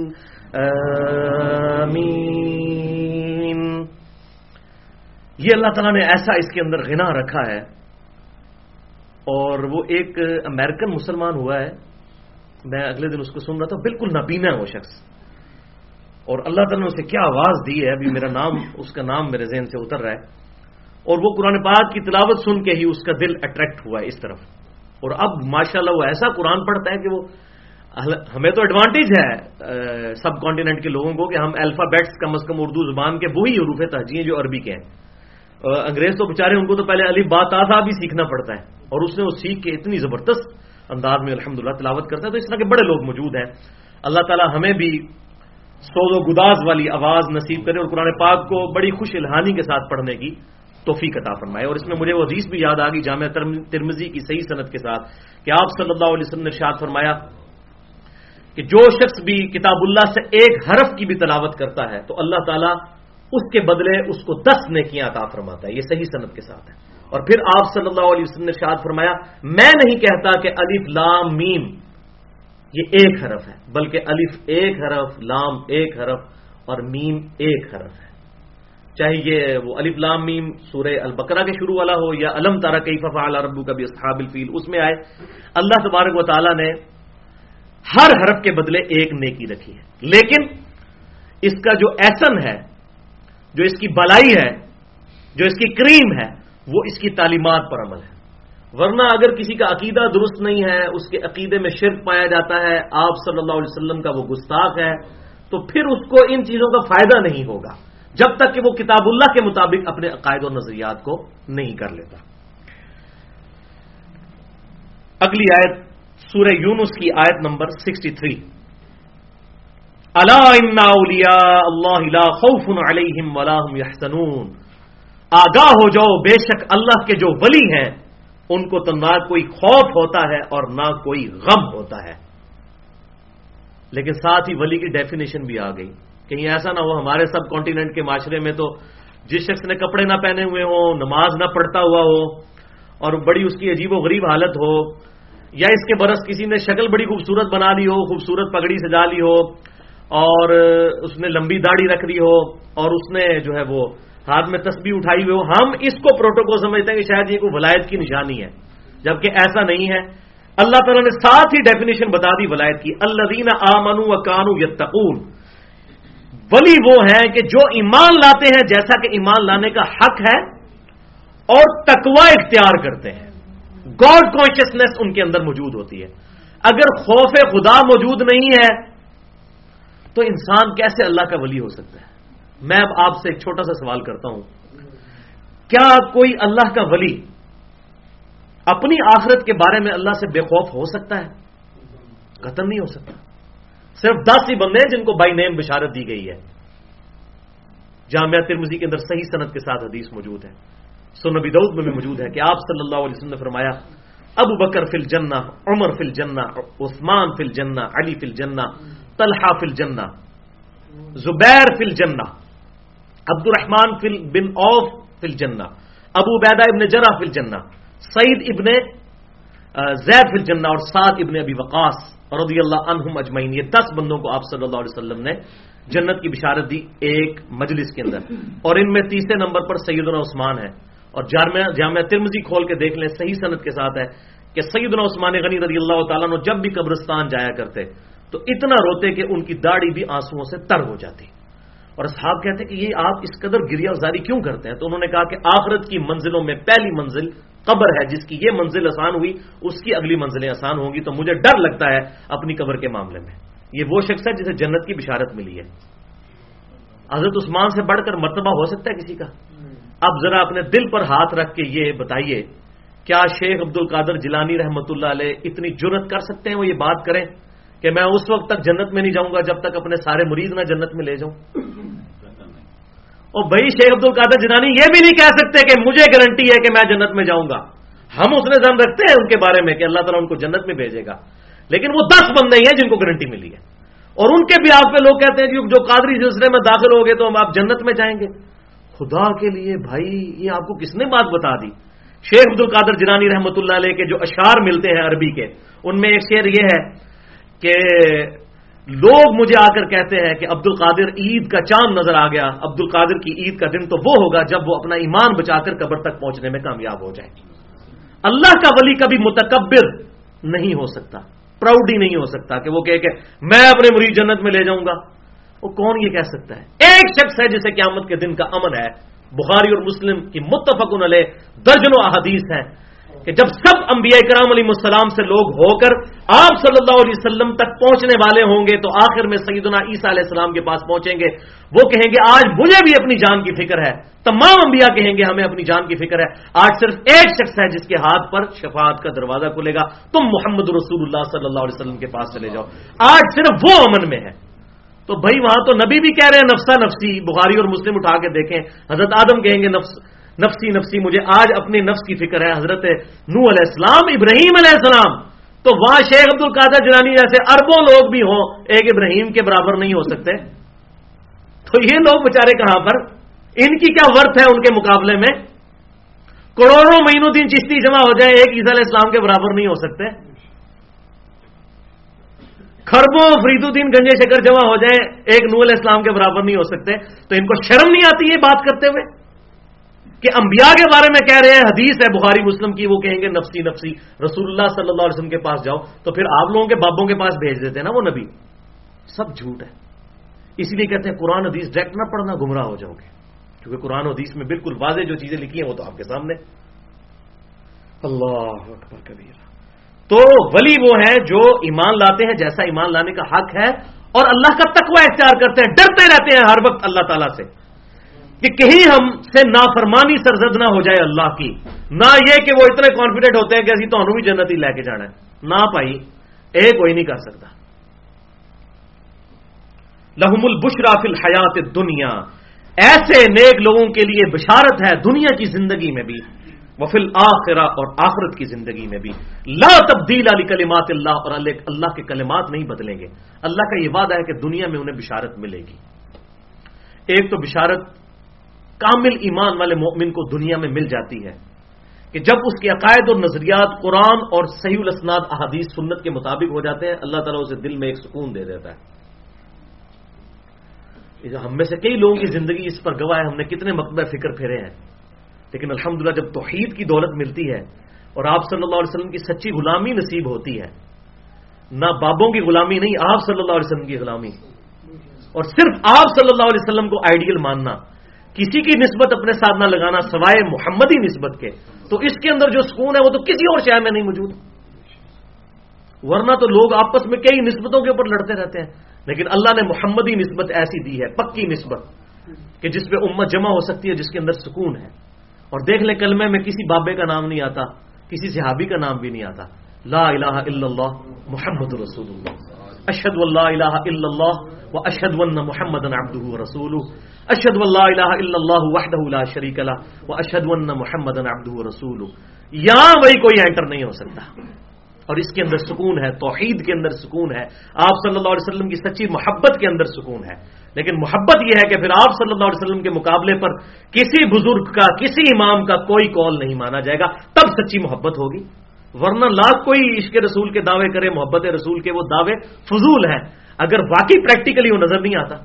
آمین. یہ اللہ تعالیٰ نے ایسا اس کے اندر غنا رکھا ہے. اور وہ ایک امریکن مسلمان ہوا ہے، میں اگلے دن اس کو سن رہا تھا، بالکل نابینا ہے وہ شخص، اور اللہ تعالیٰ نے اسے کیا آواز دی ہے، ابھی میرا نام، اس کا نام میرے ذہن سے اتر رہا ہے. اور وہ قرآن پاک کی تلاوت سن کے ہی اس کا دل اٹریکٹ ہوا ہے اس طرف. اور اب ماشاءاللہ وہ ایسا قرآن پڑھتا ہے کہ وہ، ہمیں تو ایڈوانٹیج ہے سب کانٹیننٹ کے لوگوں کو کہ ہم الفابیٹس کم از کم اردو زبان کے وہی حروف تہجی ہیں جو عربی کے ہیں. انگریز تو بیچارے ان کو تو پہلے الف با تا تھا بھی سیکھنا پڑتا ہے، اور اس نے وہ سیکھ کے اتنی زبردست انداز میں الحمدللہ تلاوت کرتا ہے. تو اس طرح کے بڑے لوگ موجود ہیں. اللہ تعالی ہمیں بھی سوز و گداز والی آواز نصیب کرے اور قرآن پاک کو بڑی خوش الہانی کے ساتھ پڑھنے کی توفیق عطا فرمائے. اور اس میں مجھے وہ حدیث بھی یاد آ گئی جامع ترمذی کی صحیح سند کے ساتھ کہ آپ صلی اللہ علیہ وسلم نے ارشاد فرمایا کہ جو شخص بھی کتاب اللہ سے ایک حرف کی بھی تلاوت کرتا ہے تو اللہ تعالیٰ اس کے بدلے اس کو 10 نیکیاں عطا فرماتا ہے. یہ صحیح سند کے ساتھ ہے. اور پھر آپ صلی اللہ علیہ وسلم نے ارشاد فرمایا میں نہیں کہتا کہ الف لام میم یہ ایک حرف ہے، بلکہ الف ایک حرف، لام ایک حرف اور میم ایک حرف ہے. چاہے یہ وہ الف لام میم سورہ البقرہ کے شروع والا ہو یا الم تری کیف فعل ربک باصحاب الفیل اس میں آئے، اللہ تبارک و تعالی نے ہر حرف کے بدلے ایک نیکی رکھی ہے. لیکن اس کا جو ایسن ہے، جو اس کی بلائی ہے، جو اس کی کریم ہے، وہ اس کی تعلیمات پر عمل ہے. ورنہ اگر کسی کا عقیدہ درست نہیں ہے، اس کے عقیدے میں شرک پایا جاتا ہے، آپ صلی اللہ علیہ وسلم کا وہ گستاخ ہے، تو پھر اس کو ان چیزوں کا فائدہ نہیں ہوگا جب تک کہ وہ کتاب اللہ کے مطابق اپنے عقائد اور نظریات کو نہیں کر لیتا. اگلی آیت سورہ یونس کی آیت نمبر 63. الا ان اولیاء اللہ لا خوف علیہم ولا هم یحزنون. آگاہ ہو جاؤ، بے شک اللہ کے جو ولی ہیں ان کو تو نہ کوئی خوف ہوتا ہے اور نہ کوئی غم ہوتا ہے. لیکن ساتھ ہی ولی کی ڈیفینیشن بھی آ گئی. کہیں ایسا نہ ہو ہمارے سب کانٹیننٹ کے معاشرے میں تو جس شخص نے کپڑے نہ پہنے ہوئے ہوں، نماز نہ پڑھتا ہوا ہو اور بڑی اس کی عجیب و غریب حالت ہو، یا اس کے برس کسی نے شکل بڑی خوبصورت بنا لی ہو، خوبصورت پگڑی سجا لی ہو اور اس نے لمبی داڑھی رکھ لی ہو اور اس نے جو ہے وہ ہاتھ میں تسبیح اٹھائی ہوئی ہو، ہم اس کو پروٹوکول سمجھتے ہیں کہ شاید یہ کوئی ولایت کی نشانی ہے، جبکہ ایسا نہیں ہے. اللہ تعالیٰ نے ساتھ ہی ڈیفینیشن بتا دی ولایت کی. الذین آمنوا وکانوا یتقون. ولی وہ ہیں کہ جو ایمان لاتے ہیں جیسا کہ ایمان لانے کا حق ہے اور تقوی اختیار کرتے ہیں. گاڈ کانشیسنیس ان کے اندر موجود ہوتی ہے. اگر خوف خدا موجود نہیں ہے تو انسان کیسے اللہ کا ولی ہو سکتا ہے؟ میں اب آپ سے ایک چھوٹا سا سوال کرتا ہوں، کیا کوئی اللہ کا ولی اپنی آخرت کے بارے میں اللہ سے بے خوف ہو سکتا ہے؟ قطعاً نہیں ہو سکتا. صرف 10 ہی بندے ہیں جن کو بائی نیم بشارت دی گئی ہے. جامعہ ترمذی کے اندر صحیح سند کے ساتھ حدیث موجود ہے، سنن نبی داؤد میں بھی موجود ہے کہ آپ صلی اللہ علیہ وسلم نے فرمایا ابو بکر فی الجنہ، عمر فی الجنہ، عثمان فی الجنہ، علی فی الجنہ، طلحہ فی الجنہ، زبیر فی الجنہ، عبد الرحمن بن عوف فی الجنہ، ابو عبیدہ ابن جرح فی الجنہ، سعید ابن زید فی الجنہ اور سعد ابن ابی وقاص رضی اللہ عنہم اجمعین. یہ 10 بندوں کو آپ صلی اللہ علیہ وسلم نے جنت کی بشارت دی ایک مجلس کے اندر، اور ان میں تیسرے نمبر پر سیدنا عثمان ہے. اور جامعہ ترمذی کھول کے دیکھ لیں، صحیح سند کے ساتھ ہے کہ سیدنا عثمان غنی رضی اللہ تعالیٰ عنہ جب بھی قبرستان جایا کرتے تو اتنا روتے کہ ان کی داڑھی بھی آنسوؤں سے تر ہو جاتی. اور اصحاب کہتے کہ یہ آپ اس قدر گریہ زاری کیوں کرتے ہیں؟ تو انہوں نے کہا کہ آخرت کی منزلوں میں پہلی منزل قبر ہے. جس کی یہ منزل آسان ہوئی اس کی اگلی منزلیں آسان ہوں گی. تو مجھے ڈر لگتا ہے اپنی قبر کے معاملے میں. یہ وہ شخص ہے جسے جنت کی بشارت ملی ہے. حضرت عثمان سے بڑھ کر مرتبہ ہو سکتا ہے کسی کا؟ اب ذرا اپنے دل پر ہاتھ رکھ کے یہ بتائیے، کیا شیخ عبد القادر جیلانی رحمۃ اللہ علیہ اتنی جرت کر سکتے ہیں وہ یہ بات کریں کہ میں اس وقت تک جنت میں نہیں جاؤں گا جب تک اپنے سارے مرید نہ جنت میں لے جاؤں؟ اور بھائی شیخ عبد القادر جیلانی یہ بھی نہیں کہہ سکتے کہ مجھے گارنٹی ہے کہ میں جنت میں جاؤں گا. ہم اس نے زن رکھتے ہیں ان کے بارے میں کہ اللہ تعالیٰ ان کو جنت میں بھیجے گا، لیکن وہ 10 بندے ہیں جن کو گارنٹی ملی ہے. اور ان کے بھی آپ پہ لوگ کہتے ہیں کہ جو قادری سلسلے میں داخل ہو گے تو ہم آپ جنت میں جائیں گے. خدا کے لیے بھائی یہ آپ کو کس نے بات بتا دی؟ شیخ عبد القادر جیلانی رحمۃ اللہ علیہ کے جو اشعار ملتے ہیں عربی کے، ان میں ایک شعر یہ ہے کہ لوگ مجھے آ کر کہتے ہیں کہ عبد القادر عید کا چاند نظر آ گیا، عبد القادر کی عید کا دن تو وہ ہوگا جب وہ اپنا ایمان بچا کر قبر تک پہنچنے میں کامیاب ہو جائے. اللہ کا ولی کبھی متکبر نہیں ہو سکتا، پراؤڈ ہی نہیں ہو سکتا کہ وہ کہے کہ میں اپنے مرید جنت میں لے جاؤں گا. وہ کون یہ کہہ سکتا ہے؟ ایک شخص ہے جسے قیامت کے دن کا امن ہے. بخاری اور مسلم کی متفقن علیہ درجنوں احادیث ہیں کہ جب سب انبیاء کرام علیہ السلام سے لوگ ہو کر آپ صلی اللہ علیہ وسلم تک پہنچنے والے ہوں گے تو آخر میں سیدنا عیسیٰ علیہ السلام کے پاس پہنچیں گے. وہ کہیں گے آج مجھے بھی اپنی جان کی فکر ہے. تمام انبیاء کہیں گے ہمیں اپنی جان کی فکر ہے. آج صرف ایک شخص ہے جس کے ہاتھ پر شفاعت کا دروازہ کھلے گا، تم محمد رسول اللہ صلی اللہ علیہ وسلم کے پاس چلے جاؤ. آج صرف وہ امن میں ہے. تو بھائی وہاں تو نبی بھی کہہ رہے ہیں نفسا نفسی. بخاری اور مسلم اٹھا کے دیکھیں، حضرت آدم کہیں گے نفسی نفسی، مجھے آج اپنے نفس کی فکر ہے. حضرت نوح علیہ السلام، ابراہیم علیہ السلام. تو وہاں شیخ عبد القادر جیلانی جیسے اربوں لوگ بھی ہوں، ایک ابراہیم کے برابر نہیں ہو سکتے. تو یہ لوگ بےچارے کہاں پر، ان کی کیا ورث ہے ان کے مقابلے میں؟ کروڑوں معین الدین چشتی جمع ہو جائے، ایک عیسیٰ علیہ السلام کے برابر نہیں ہو سکتے. خربوں فرید الدین گنجے شکر جمع ہو جائیں، ایک نوح علیہ السلام کے برابر نہیں ہو سکتے. تو ان کو شرم نہیں آتی یہ بات کرتے ہوئے کہ انبیاء کے بارے میں کہہ رہے ہیں، حدیث ہے بخاری مسلم کی، وہ کہیں گے نفسی نفسی، رسول اللہ صلی اللہ علیہ وسلم کے پاس جاؤ. تو پھر آپ لوگوں کے بابوں کے پاس بھیج دیتے ہیں نا وہ نبی. سب جھوٹ ہے. اسی لیے کہتے ہیں قرآن حدیث ڈائریکٹ نہ پڑھنا، گمراہ ہو جاؤ گے. کیونکہ قرآن حدیث میں بالکل واضح جو چیزیں لکھی ہیں وہ تو آپ کے سامنے. اللہ اکبر کبیرہ. تو ولی وہ ہیں جو ایمان لاتے ہیں جیسا ایمان لانے کا حق ہے، اور اللہ کا تقوی اختیار کرتے ہیں، ڈرتے رہتے ہیں ہر وقت اللہ تعالیٰ سے کہ کہیں ہم سے نافرمانی سرزد نہ ہو جائے اللہ کی. نہ یہ کہ وہ اتنے کانفیڈنٹ ہوتے ہیں کہ اسی تو انہوں بھی جنت ہی لے کے جانا ہے. نہ بھائی، کوئی نہیں کر سکتا. لہم البشرا فی الحیات الدنیا، ایسے نیک لوگوں کے لیے بشارت ہے دنیا کی زندگی میں بھی، وفی الآخرہ، اور آخرت کی زندگی میں بھی. لا تبدیل لکلمات اللہ، اور اللہ کے کلمات نہیں بدلیں گے. اللہ کا یہ وعدہ ہے کہ دنیا میں انہیں بشارت ملے گی. ایک تو بشارت کامل ایمان والے مومن کو دنیا میں مل جاتی ہے کہ جب اس کے عقائد اور نظریات قرآن اور صحیح الاسناد احادیث سنت کے مطابق ہو جاتے ہیں، اللہ تعالیٰ اسے دل میں ایک سکون دے دیتا ہے. ہم میں سے کئی لوگوں کی زندگی اس پر گواہ ہے، ہم نے کتنے مکتبہ فکر پھیرے ہیں، لیکن الحمدللہ جب توحید کی دولت ملتی ہے اور آپ صلی اللہ علیہ وسلم کی سچی غلامی نصیب ہوتی ہے، نہ بابوں کی غلامی نہیں، آپ صلی اللہ علیہ وسلم کی غلامی، اور صرف آپ صلی اللہ علیہ وسلم کو آئیڈیل ماننا، کسی کی نسبت اپنے ساتھ نہ لگانا سوائے محمدی نسبت کے، تو اس کے اندر جو سکون ہے وہ تو کسی اور شے میں نہیں موجود. ورنہ تو لوگ آپس میں کئی نسبتوں کے اوپر لڑتے رہتے ہیں، لیکن اللہ نے محمدی نسبت ایسی دی ہے، پکی نسبت، کہ جس پہ امت جمع ہو سکتی ہے، جس کے اندر سکون ہے. اور دیکھ لیں کلمے میں کسی بابے کا نام نہیں آتا، کسی صحابی کا نام بھی نہیں آتا. لا الہ الا اللہ محمد رسول اللہ، اشہد ان لا الہ الا اللہ واشہد ان محمدا عبدہ ورسولہ، اشہد ان لا الہ الا اللہ وحدہ لا شریک لہ واشہد ان محمدا عبدہ ورسولہ. یہاں وہی کوئی انٹر نہیں ہو سکتا. اور اس کے اندر سکون ہے، توحید کے اندر سکون ہے، آپ صلی اللہ علیہ وسلم کی سچی محبت کے اندر سکون ہے. لیکن محبت یہ ہے کہ پھر آپ صلی اللہ علیہ وسلم کے مقابلے پر کسی بزرگ کا، کسی امام کا کوئی قول نہیں مانا جائے گا، تب سچی محبت ہوگی. ورنہ لاکھ کوئی عشق رسول کے دعوے کرے، محبت رسول کے، وہ دعوے فضول ہیں اگر واقعی پریکٹیکلی وہ نظر نہیں آتا.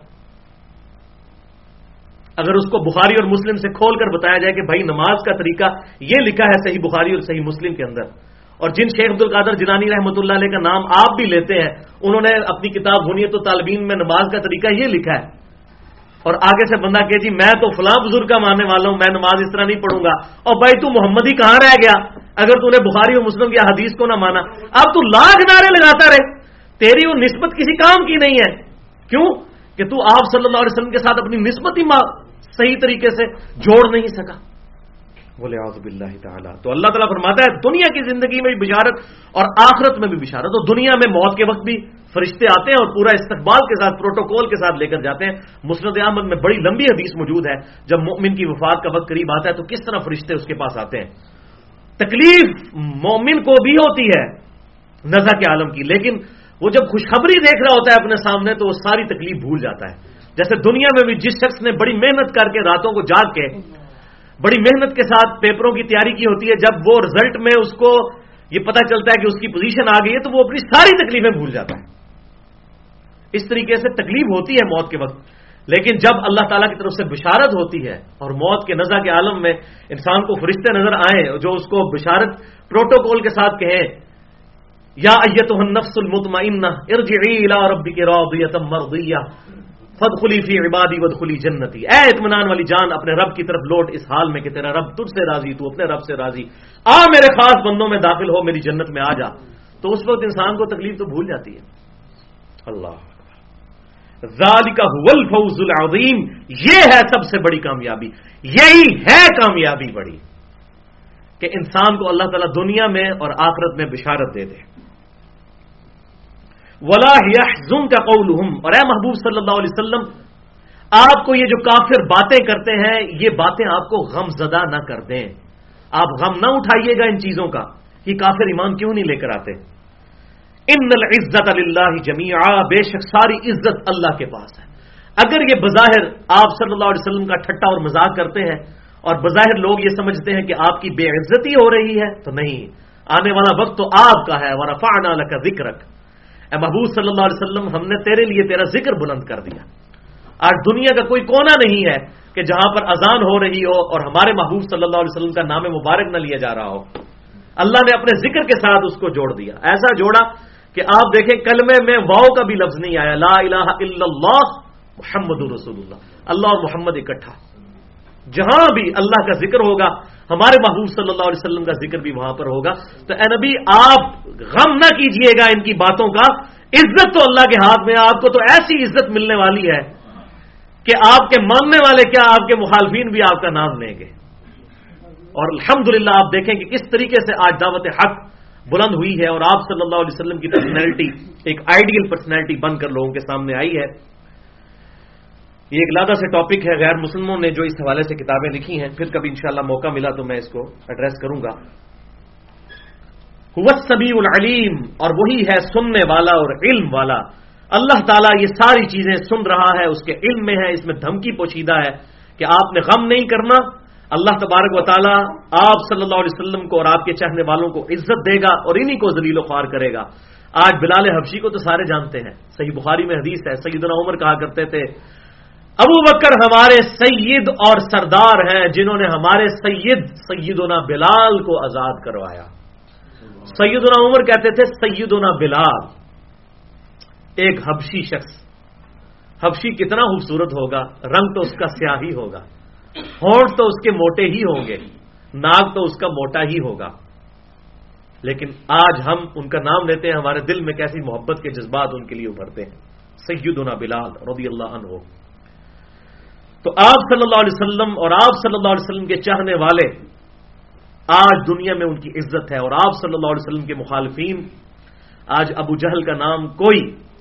اگر اس کو بخاری اور مسلم سے کھول کر بتایا جائے کہ بھائی نماز کا طریقہ یہ لکھا ہے صحیح بخاری اور صحیح مسلم کے اندر، اور جن شیخ عبد القادر جیلانی رحمۃ اللہ علیہ کا نام آپ بھی لیتے ہیں، انہوں نے اپنی کتاب بنیت الطالبین میں نماز کا طریقہ یہ لکھا ہے، اور آگے سے بندہ کہ جی میں تو فلاں بزرگ کا ماننے والا ہوں، میں نماز اس طرح نہیں پڑھوں گا. اور بھائی تو محمدی کہاں رہ گیا اگر تو نے بخاری اور مسلم کی حدیث کو نہ مانا؟ اب تو لاکھ نعرے لگاتا رہے، تیری وہ نسبت کسی کام کی نہیں ہے. کیوں کہ تو آپ صلی اللہ علیہ وسلم کے ساتھ اپنی نسبت ہی صحیح طریقے سے جوڑ نہیں سکا. بولے اعوذ باللہ تعالی. تو اللہ تعالیٰ فرماتا ہے دنیا کی زندگی میں بھی بشارت اور آخرت میں بھی بشارت. اور دنیا میں موت کے وقت بھی فرشتے آتے ہیں اور پورا استقبال کے ساتھ، پروٹوکول کے ساتھ لے کر جاتے ہیں. مسند احمد میں بڑی لمبی حدیث موجود ہے، جب مومن کی وفات کا وقت قریب آتا ہے تو کس طرح فرشتے اس کے پاس آتے ہیں. تکلیف مومن کو بھی ہوتی ہے نزع کے عالم کی، لیکن وہ جب خوشخبری دیکھ رہا ہوتا ہے اپنے سامنے تو وہ ساری تکلیف بھول جاتا ہے. جیسے دنیا میں بھی جس شخص نے بڑی محنت کر کے راتوں کو جاگ کے بڑی محنت کے ساتھ پیپروں کی تیاری کی ہوتی ہے، جب وہ رزلٹ میں اس کو یہ پتا چلتا ہے کہ اس کی پوزیشن آ گئی ہے تو وہ اپنی ساری تکلیفیں بھول جاتا ہے. اس طریقے سے تکلیف ہوتی ہے موت کے وقت، لیکن جب اللہ تعالیٰ کی طرف سے بشارت ہوتی ہے اور موت کے نزع کے عالم میں انسان کو فرشتے نظر آئیں جو اس کو بشارت پروٹوکول کے ساتھ کہیں، یا ایتھا النفس المطمئنہ ارجعی الی ربک راضیۃ مرضیہ فادخلی فی عبادی وادخلی جنتی. اے اطمینان والی جان، اپنے رب کی طرف لوٹ اس حال میں کہ تیرا رب تجھ سے راضی، تو اپنے رب سے راضی، آ میرے خاص بندوں میں داخل ہو، میری جنت میں آ جا. تو اس وقت انسان کو تکلیف تو بھول جاتی ہے. اللہ ذالک هو الفوز العظیم، یہ ہے سب سے بڑی کامیابی، یہی ہے کامیابی بڑی کہ انسان کو اللہ تعالیٰ دنیا میں اور آخرت میں بشارت دے دے. ولا يحزنك قولهم، اور اے محبوب صلی اللہ علیہ وسلم آپ کو یہ جو کافر باتیں کرتے ہیں یہ باتیں آپ کو غم زدہ نہ کر دیں. آپ غم نہ اٹھائیے گا ان چیزوں کا، یہ کافر ایمان کیوں نہیں لے کر آتے. ان العزت للہ جمیعا، بے شک ساری عزت اللہ کے پاس ہے. اگر یہ بظاہر آپ صلی اللہ علیہ وسلم کا ٹھٹا اور مذاق کرتے ہیں اور بظاہر لوگ یہ سمجھتے ہیں کہ آپ کی بے عزتی ہو رہی ہے، تو نہیں، آنے والا وقت تو آپ کا ہے. ورفعنا لک ذکرک، اے محبوب صلی اللہ علیہ وسلم ہم نے تیرے لیے تیرا ذکر بلند کر دیا. آج دنیا کا کوئی کونا نہیں ہے کہ جہاں پر اذان ہو رہی ہو اور ہمارے محبوب صلی اللہ علیہ وسلم کا نام مبارک نہ لیا جا رہا ہو. اللہ نے اپنے ذکر کے ساتھ اس کو جوڑ دیا، ایسا جوڑا کہ آپ دیکھیں کلمے میں واؤ کا بھی لفظ نہیں آیا. لا الہ الا اللہ محمد رسول اللہ، اللہ اور محمد اکٹھا. جہاں بھی اللہ کا ذکر ہوگا ہمارے محبوب صلی اللہ علیہ وسلم کا ذکر بھی وہاں پر ہوگا. تو اے نبی آپ غم نہ کیجئے گا ان کی باتوں کا، عزت تو اللہ کے ہاتھ میں. آپ کو تو ایسی عزت ملنے والی ہے کہ آپ کے ماننے والے کیا آپ کے مخالفین بھی آپ کا نام لیں گے. اور الحمدللہ آپ دیکھیں کہ کس طریقے سے آج دعوت حق بلند ہوئی ہے اور آپ صلی اللہ علیہ وسلم کی پرسنالٹی ایک آئیڈیل پرسنالٹی بن کر لوگوں کے سامنے آئی ہے. یہ ایک علیحدہ سے ٹاپک ہے، غیر مسلموں نے جو اس حوالے سے کتابیں لکھی ہیں، پھر کبھی انشاءاللہ موقع ملا تو میں اس کو ایڈریس کروں گا. هو السمیع العلیم، اور وہی ہے سننے والا اور علم والا. اللہ تعالیٰ یہ ساری چیزیں سن رہا ہے، اس کے علم میں ہے، اس میں دھمکی پوشیدہ ہے کہ آپ نے غم نہیں کرنا. اللہ تبارک و تعالیٰ آپ صلی اللہ علیہ وسلم کو اور آپ کے چاہنے والوں کو عزت دے گا اور انہی کو ذلیل و خوار کرے گا. آج بلال حبشی کو تو سارے جانتے ہیں، صحیح بخاری میں حدیث ہے، سیدنا عمر کہا کرتے تھے ابو بکر ہمارے سید اور سردار ہیں جنہوں نے ہمارے سیدنا بلال کو آزاد کروایا. سیدنا عمر کہتے تھے سیدنا بلال. ایک حبشی شخص، حبشی کتنا خوبصورت ہوگا، رنگ تو اس کا سیاہ ہی ہوگا، ہونٹ تو اس کے موٹے ہی ہوں گے، ناک تو اس کا موٹا ہی ہوگا، لیکن آج ہم ان کا نام لیتے ہیں ہمارے دل میں کیسی محبت کے جذبات ان کے لیے ابھرتے ہیں. سیدنا بلال رضی اللہ عنہ. تو آپ صلی اللہ علیہ وسلم اور آپ صلی اللہ علیہ وسلم کے چاہنے والے آج دنیا میں ان کی عزت ہے، اور آپ صلی اللہ علیہ وسلم کے مخالفین آج ابو جہل کا نام کوئی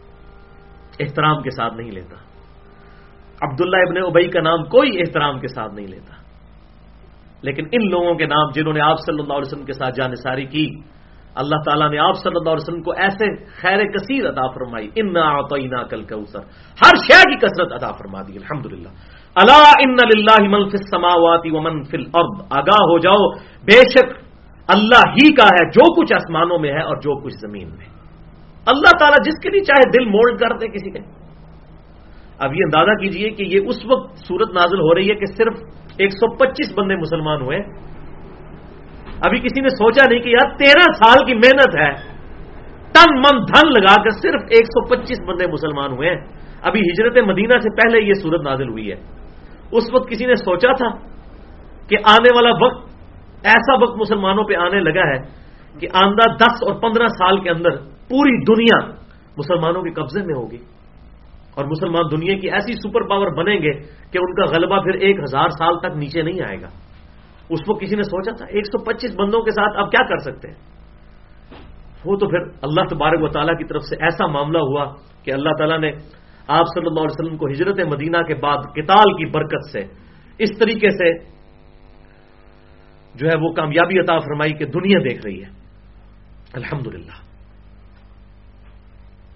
احترام کے ساتھ نہیں لیتا، عبداللہ ابن ابی کا نام کوئی احترام کے ساتھ نہیں لیتا. لیکن ان لوگوں کے نام جنہوں نے آپ صلی اللہ علیہ وسلم کے ساتھ جانثاری کی، اللہ تعالیٰ نے آپ صلی اللہ علیہ وسلم کو ایسے خیر کثیر عطا فرمائی. انا اعطیناک الکوثر، ہر شے کی کثرت عطا فرما دی الحمدللہ. الا ان للہ من فی السماوات ومن فی الارض، آگاہ ہو جاؤ بے شک اللہ ہی کا ہے جو کچھ آسمانوں میں ہے اور جو کچھ زمین میں. اللہ تعالیٰ جس کے لیے چاہے دل مولڈ کر دے کسی کے. اب یہ اندازہ کیجئے کہ یہ اس وقت صورت نازل ہو رہی ہے کہ صرف 125 بندے مسلمان ہوئے. ابھی کسی نے سوچا نہیں کہ یار 13 سال کی محنت ہے، تن من دھن لگا کر صرف 125 بندے مسلمان ہوئے ہیں. ابھی ہجرت مدینہ سے پہلے یہ صورت نازل ہوئی ہے. اس وقت کسی نے سوچا تھا کہ آنے والا وقت ایسا وقت مسلمانوں پہ آنے لگا ہے کہ آئندہ 10 اور 15 سال کے اندر پوری دنیا مسلمانوں کے قبضے میں ہوگی اور مسلمان دنیا کی ایسی سپر پاور بنیں گے کہ ان کا غلبہ پھر 1000 سال تک نیچے نہیں آئے گا. اس وقت کسی نے سوچا تھا 125 بندوں کے ساتھ اب کیا کر سکتے ہیں. وہ تو پھر اللہ تبارک و تعالیٰ کی طرف سے ایسا معاملہ ہوا کہ اللہ تعالیٰ نے آپ صلی اللہ علیہ وسلم کو ہجرت مدینہ کے بعد قتال کی برکت سے اس طریقے سے جو ہے وہ کامیابی عطا فرمائی کہ دنیا دیکھ رہی ہے الحمدللہ.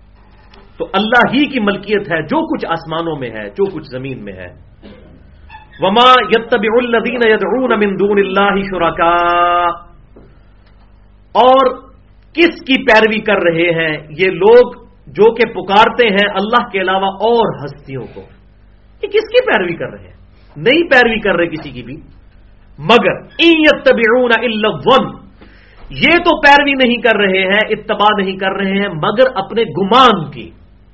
تو اللہ ہی کی ملکیت ہے جو کچھ آسمانوں میں ہے، جو کچھ زمین میں ہے. وما يتبع الذين يدعون من دون الله شركاء، اور کس کی پیروی کر رہے ہیں یہ لوگ جو کہ پکارتے ہیں اللہ کے علاوہ اور ہستیوں کو. یہ کس کی پیروی کر رہے ہیں؟ نہیں پیروی کر رہے کسی کی بھی، مگر ان يتبعون الا الظن، یہ تو پیروی نہیں کر رہے ہیں، اتباع نہیں کر رہے ہیں مگر اپنے گمان کی.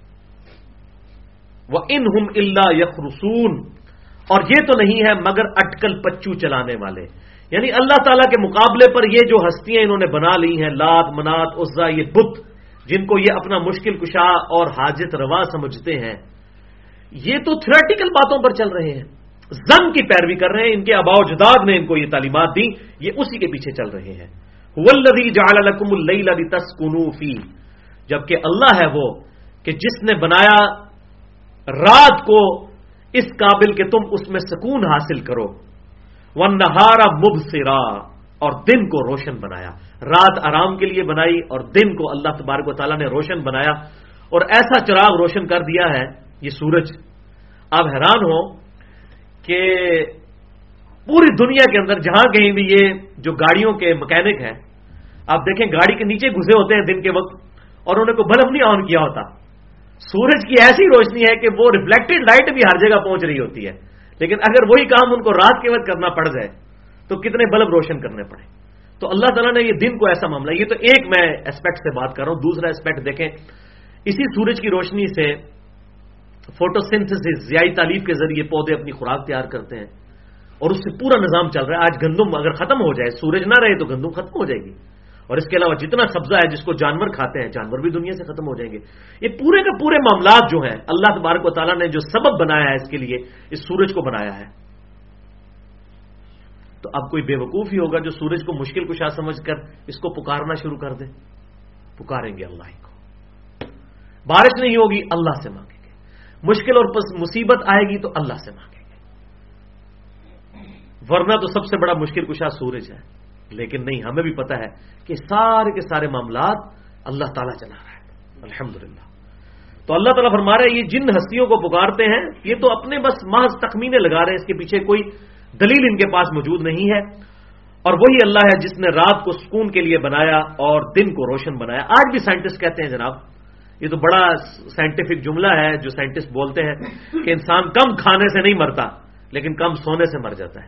وَإِنْهُمْ إِلَّا يَخْرُصُونَ، اور یہ تو نہیں ہے مگر اٹکل پچو چلانے والے. یعنی اللہ تعالیٰ کے مقابلے پر یہ جو ہستیاں انہوں نے بنا لی ہیں، لات منات عزا، یہ بت جن کو یہ اپنا مشکل کشا اور حاجت روا سمجھتے ہیں، یہ تو تھیوریٹیکل باتوں پر چل رہے ہیں، زن کی پیروی کر رہے ہیں. ان کے آباء و اجداد نے ان کو یہ تعلیمات دی، یہ اسی کے پیچھے چل رہے ہیں. هُوَ الَّذِي جَعَلَ لَكُمُ اللَّيْلَ لِتَسْكُنُوا فِيهِ، جبکہ اللہ ہے وہ کہ جس نے بنایا رات کو اس قابل کہ تم اس میں سکون حاصل کرو. وَالنَّهَارَ مُبْصِرًا، اور دن کو روشن بنایا. رات آرام کے لیے بنائی اور دن کو اللہ تبارک و تعالیٰ نے روشن بنایا، اور ایسا چراغ روشن کر دیا ہے یہ سورج. آپ حیران ہو کہ پوری دنیا کے اندر جہاں کہیں بھی یہ جو گاڑیوں کے مکینک ہیں، آپ دیکھیں گاڑی کے نیچے گھسے ہوتے ہیں دن کے وقت اور انہیں کوئی بلب نہیں آن کیا ہوتا. سورج کی ایسی روشنی ہے کہ وہ ریفلیکٹڈ لائٹ بھی ہر جگہ پہنچ رہی ہوتی ہے، لیکن اگر وہی کام ان کو رات کے وقت کرنا پڑ جائے تو کتنے بلب روشن کرنے پڑے. تو اللہ تعالیٰ نے یہ دن کو ایسا معاملہ، یہ تو ایک میں اسپیکٹ سے بات کر رہا ہوں. دوسرا اسپیکٹ دیکھیں، اسی سورج کی روشنی سے فوٹوسنتھسس، ضیائی تالیف کے ذریعے پودے اپنی خوراک تیار کرتے ہیں اور اس سے پورا نظام چل رہا ہے. آج گندم اگر ختم ہو جائے، سورج نہ رہے تو گندم ختم ہو جائے گی، اور اس کے علاوہ جتنا سبزہ ہے جس کو جانور کھاتے ہیں، جانور بھی دنیا سے ختم ہو جائیں گے. یہ پورے کے پورے معاملات جو ہیں اللہ تبارک و تعالیٰ نے جو سبب بنایا ہے اس کے لیے، اس سورج کو بنایا ہے. تو اب کوئی بے وقوف ہی ہوگا جو سورج کو مشکل کشا سمجھ کر اس کو پکارنا شروع کر دے. پکاریں گے اللہ کو. بارش نہیں ہوگی اللہ سے مانگیں گے، مشکل اور مصیبت آئے گی تو اللہ سے مانگیں گے، ورنہ تو سب سے بڑا مشکل کشا سورج ہے. لیکن نہیں، ہمیں بھی پتا ہے کہ سارے کے سارے معاملات اللہ تعالیٰ چلا رہا ہے الحمدللہ. تو اللہ تعالیٰ فرما رہے ہیں یہ جن ہستیوں کو پکارتے ہیں یہ تو اپنے بس محض تخمینے لگا رہے ہیں، اس کے پیچھے کوئی دلیل ان کے پاس موجود نہیں ہے. اور وہی اللہ ہے جس نے رات کو سکون کے لیے بنایا اور دن کو روشن بنایا. آج بھی سائنٹسٹ کہتے ہیں جناب، یہ تو بڑا سائنٹیفک جملہ ہے جو سائنٹسٹ بولتے ہیں کہ انسان کم کھانے سے نہیں مرتا لیکن کم سونے سے مر جاتا ہے،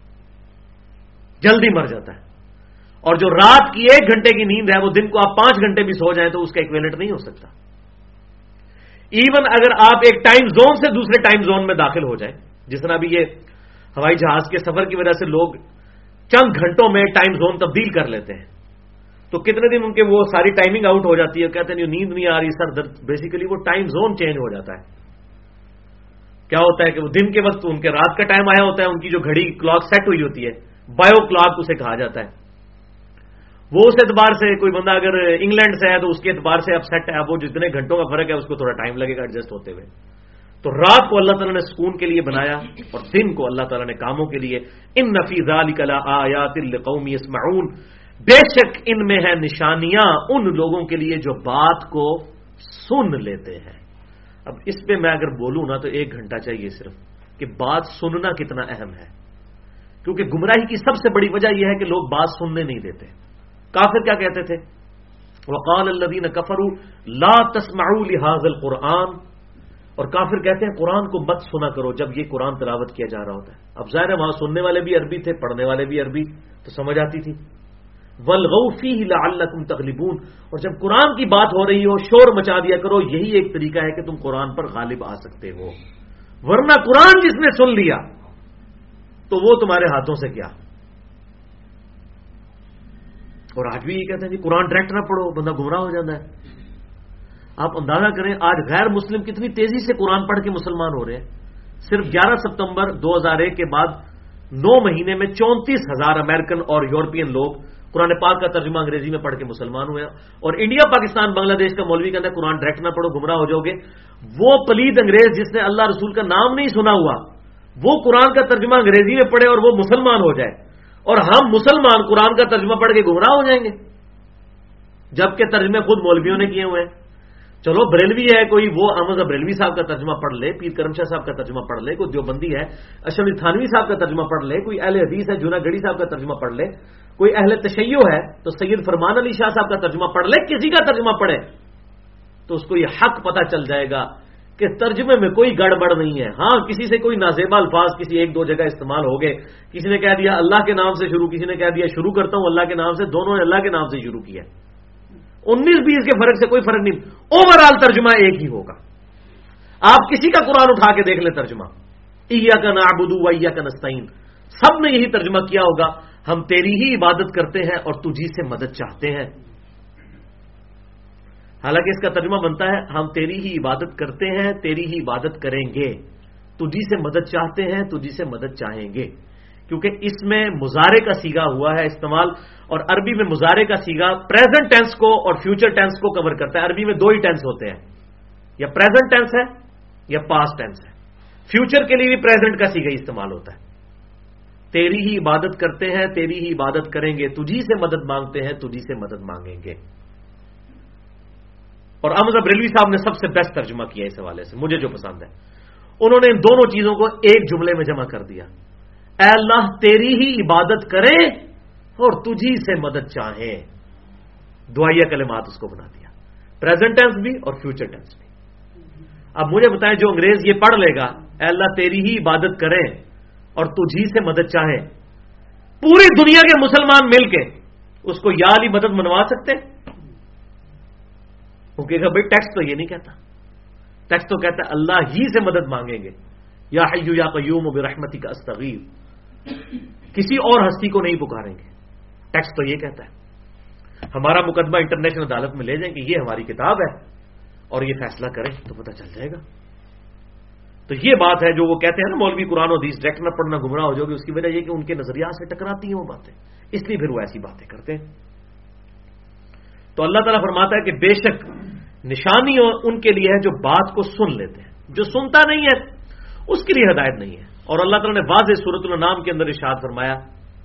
جلدی مر جاتا ہے. اور جو رات کی 1 گھنٹے کی نیند ہے وہ دن کو آپ 5 گھنٹے بھی سو جائیں تو اس کا ایکویلنٹ نہیں ہو سکتا. ایون اگر آپ ایک ٹائم زون سے دوسرے ٹائم زون میں داخل ہو جائیں، جس طرح بھی یہ ہوائی جہاز کے سفر کی وجہ سے لوگ چند گھنٹوں میں ٹائم زون تبدیل کر لیتے ہیں، تو کتنے دن ان کے وہ ساری ٹائمنگ آؤٹ ہو جاتی ہے، کہتے ہیں نیند نہیں آ رہی، سر درد. بیسیکلی وہ ٹائم زون چینج ہو جاتا ہے. کیا ہوتا ہے کہ وہ دن کے وقت ان کے رات کا ٹائم آیا ہوتا ہے، ان کی جو گھڑی کلاک سیٹ ہوئی ہوتی ہے، بایو کلاک اسے کہا جاتا ہے. وہ اس اعتبار سے کوئی بندہ اگر انگلینڈ سے ہے تو اس کے اعتبار سے اب سیٹ ہے، اب وہ جتنے گھنٹوں کا فرق ہے اس کو تھوڑا ٹائم لگے گا ایڈجسٹ ہوتے ہوئے. تو رات کو اللہ تعالیٰ نے سکون کے لیے بنایا اور دن کو اللہ تعالیٰ نے کاموں کے لیے. ان فی ذلک لآیات لقوم یسمعون، بے شک ان میں ہے نشانیاں ان لوگوں کے لیے جو بات کو سن لیتے ہیں. اب اس پہ میں اگر بولوں نا تو 1 گھنٹہ چاہیے صرف کہ بات سننا کتنا اہم ہے، کیونکہ گمراہی کی سب سے بڑی وجہ یہ ہے کہ لوگ بات سننے نہیں دیتے. کافر کیا کہتے تھے؟ وقال الذین کفروا لا تسمعوا لهذا القرآن، اور کافر کہتے ہیں قرآن کو مت سنا کرو جب یہ قرآن تلاوت کیا جا رہا ہوتا ہے. اب ظاہر ہے وہاں سننے والے بھی عربی تھے، پڑھنے والے بھی عربی، تو سمجھ آتی تھی. وَالْغَوْا فِيهِ لَعَلَّكُمْ تَغْلِبُونَ، اور جب قرآن کی بات ہو رہی ہو شور مچا دیا کرو، یہی ایک طریقہ ہے کہ تم قرآن پر غالب آ سکتے ہو. ورنہ قرآن جس نے سن لیا تو وہ تمہارے ہاتھوں سے کیا. اور آج بھی یہ کہتے ہیں جی قرآن ڈائریکٹ نہ پڑھو، بندہ گمراہ ہو جاتا ہے. آپ اندازہ کریں آج غیر مسلم کتنی تیزی سے قرآن پڑھ کے مسلمان ہو رہے ہیں. صرف 11 ستمبر 2001 کے بعد 9 مہینے میں 34,000 امریکن اور یورپین لوگ قرآن پاک کا ترجمہ انگریزی میں پڑھ کے مسلمان ہوئے. اور انڈیا پاکستان بنگلہ دیش کا مولوی کہتا ہے قرآن ڈائریکٹ نہ پڑھو گمراہ ہو جاؤ گے. وہ پلید انگریز جس نے اللہ رسول کا نام نہیں سنا ہوا وہ قرآن کا ترجمہ انگریزی میں پڑھے اور وہ مسلمان ہو جائے، اور ہم مسلمان قرآن کا ترجمہ پڑھ کے گمراہ ہو جائیں گے، جبکہ ترجمے خود مولویوں نے کیے ہوئے ہیں. چلو بریلوی ہے کوئی، وہ احمد بریلوی صاحب کا ترجمہ پڑھ لے، پیر کرم شاہ صاحب کا ترجمہ پڑھ لے، کوئی دیوبندی ہے اشرف علی تھانوی صاحب کا ترجمہ پڑھ لے، کوئی اہل حدیث ہے جونا گڑھی صاحب کا ترجمہ پڑھ لے، کوئی اہل تشیع ہے تو سید فرمان علی شاہ صاحب کا ترجمہ پڑھ لے، کسی کا ترجمہ پڑھے تو اس کو یہ حق پتہ چل جائے گا کہ ترجمے میں کوئی گڑبڑ نہیں ہے. ہاں کسی سے کوئی نازیبا الفاظ کسی ایک دو جگہ استعمال ہو گئے، کسی نے کہہ دیا اللہ کے نام سے شروع، کسی نے کہہ دیا شروع کرتا ہوں اللہ کے نام سے، دونوں نے اللہ کے نام سے شروع کیا. 19-20 کے فرق سے کوئی فرق نہیں، اوور آل ترجمہ ایک ہی ہوگا. آپ کسی کا قرآن اٹھا کے دیکھ لیں ترجمہ، ایاک نعبد و ایاک نستعین، سب نے یہی ترجمہ کیا ہوگا، ہم تیری ہی عبادت کرتے ہیں اور تجھی سے مدد چاہتے ہیں. حالانکہ اس کا ترجمہ بنتا ہے ہم تیری ہی عبادت کرتے ہیں، تیری ہی عبادت کریں گے، تجھی سے مدد چاہتے ہیں، تجھی سے مدد چاہیں گے. کیونکہ اس میں مضارع کا سیگا ہوا ہے استعمال، اور عربی میں مضارع کا سیگا پریزنٹ ٹینس کو اور فیوچر ٹینس کو کور کرتا ہے. عربی میں دو ہی ٹینس ہوتے ہیں، یا پریزنٹ ٹینس ہے یا پاسٹ ٹینس ہے. فیوچر کے لیے بھی پریزنٹ کا سیگا ہی استعمال ہوتا ہے. تیری ہی عبادت کرتے ہیں، تیری ہی عبادت کریں گے، تجھی سے مدد مانگتے ہیں، تجھی سے مدد مانگیں گے. اور احمد بریلوی صاحب نے سب سے بیسٹ ترجمہ کیا اس حوالے سے، مجھے جو پسند ہے، انہوں نے ان دونوں چیزوں کو ایک جملے میں جمع کر دیا. اے اللہ تیری ہی عبادت کریں اور تجھی سے مدد چاہیں. دعائیہ کلمات اس کو بنا دیا، پریزنٹ ٹینس بھی اور فیوچر ٹینس بھی. اب مجھے بتائیں جو انگریز یہ پڑھ لے گا اے اللہ تیری ہی عبادت کریں اور تجھی سے مدد چاہیں، پوری دنیا کے مسلمان مل کے اس کو یا علی مدد منوا سکتے؟ وہ کہے گا بھائی ٹیکسٹ تو یہ نہیں کہتا، ٹیکسٹ تو کہتا ہے اللہ ہی سے مدد مانگیں گے، یا حی یا قیوم برحمتک استغیث، کسی اور ہستی کو نہیں پکاریں گے. ٹیکسٹ تو یہ کہتا ہے. ہمارا مقدمہ انٹرنیشنل عدالت میں لے جائیں کہ یہ ہماری کتاب ہے اور یہ فیصلہ کریں تو پتہ چل جائے گا. تو یہ بات ہے جو وہ کہتے ہیں نا مولوی قرآن و حدیث ڈائریکٹ نہ پڑھنا گمراہ ہو جاؤ گے، اس کی وجہ یہ کہ ان کے نظریات سے ٹکراتی ہیں وہ باتیں، اس لیے پھر وہ ایسی باتیں کرتے ہیں. تو اللہ تعالیٰ فرماتا ہے کہ بے شک نشانی ان کے لیے ہے جو بات کو سن لیتے ہیں، جو سنتا نہیں ہے اس کے لیے ہدایت نہیں ہے. اور اللہ تعالیٰ نے واضح سورۃ الانعام کے اندر ارشاد فرمایا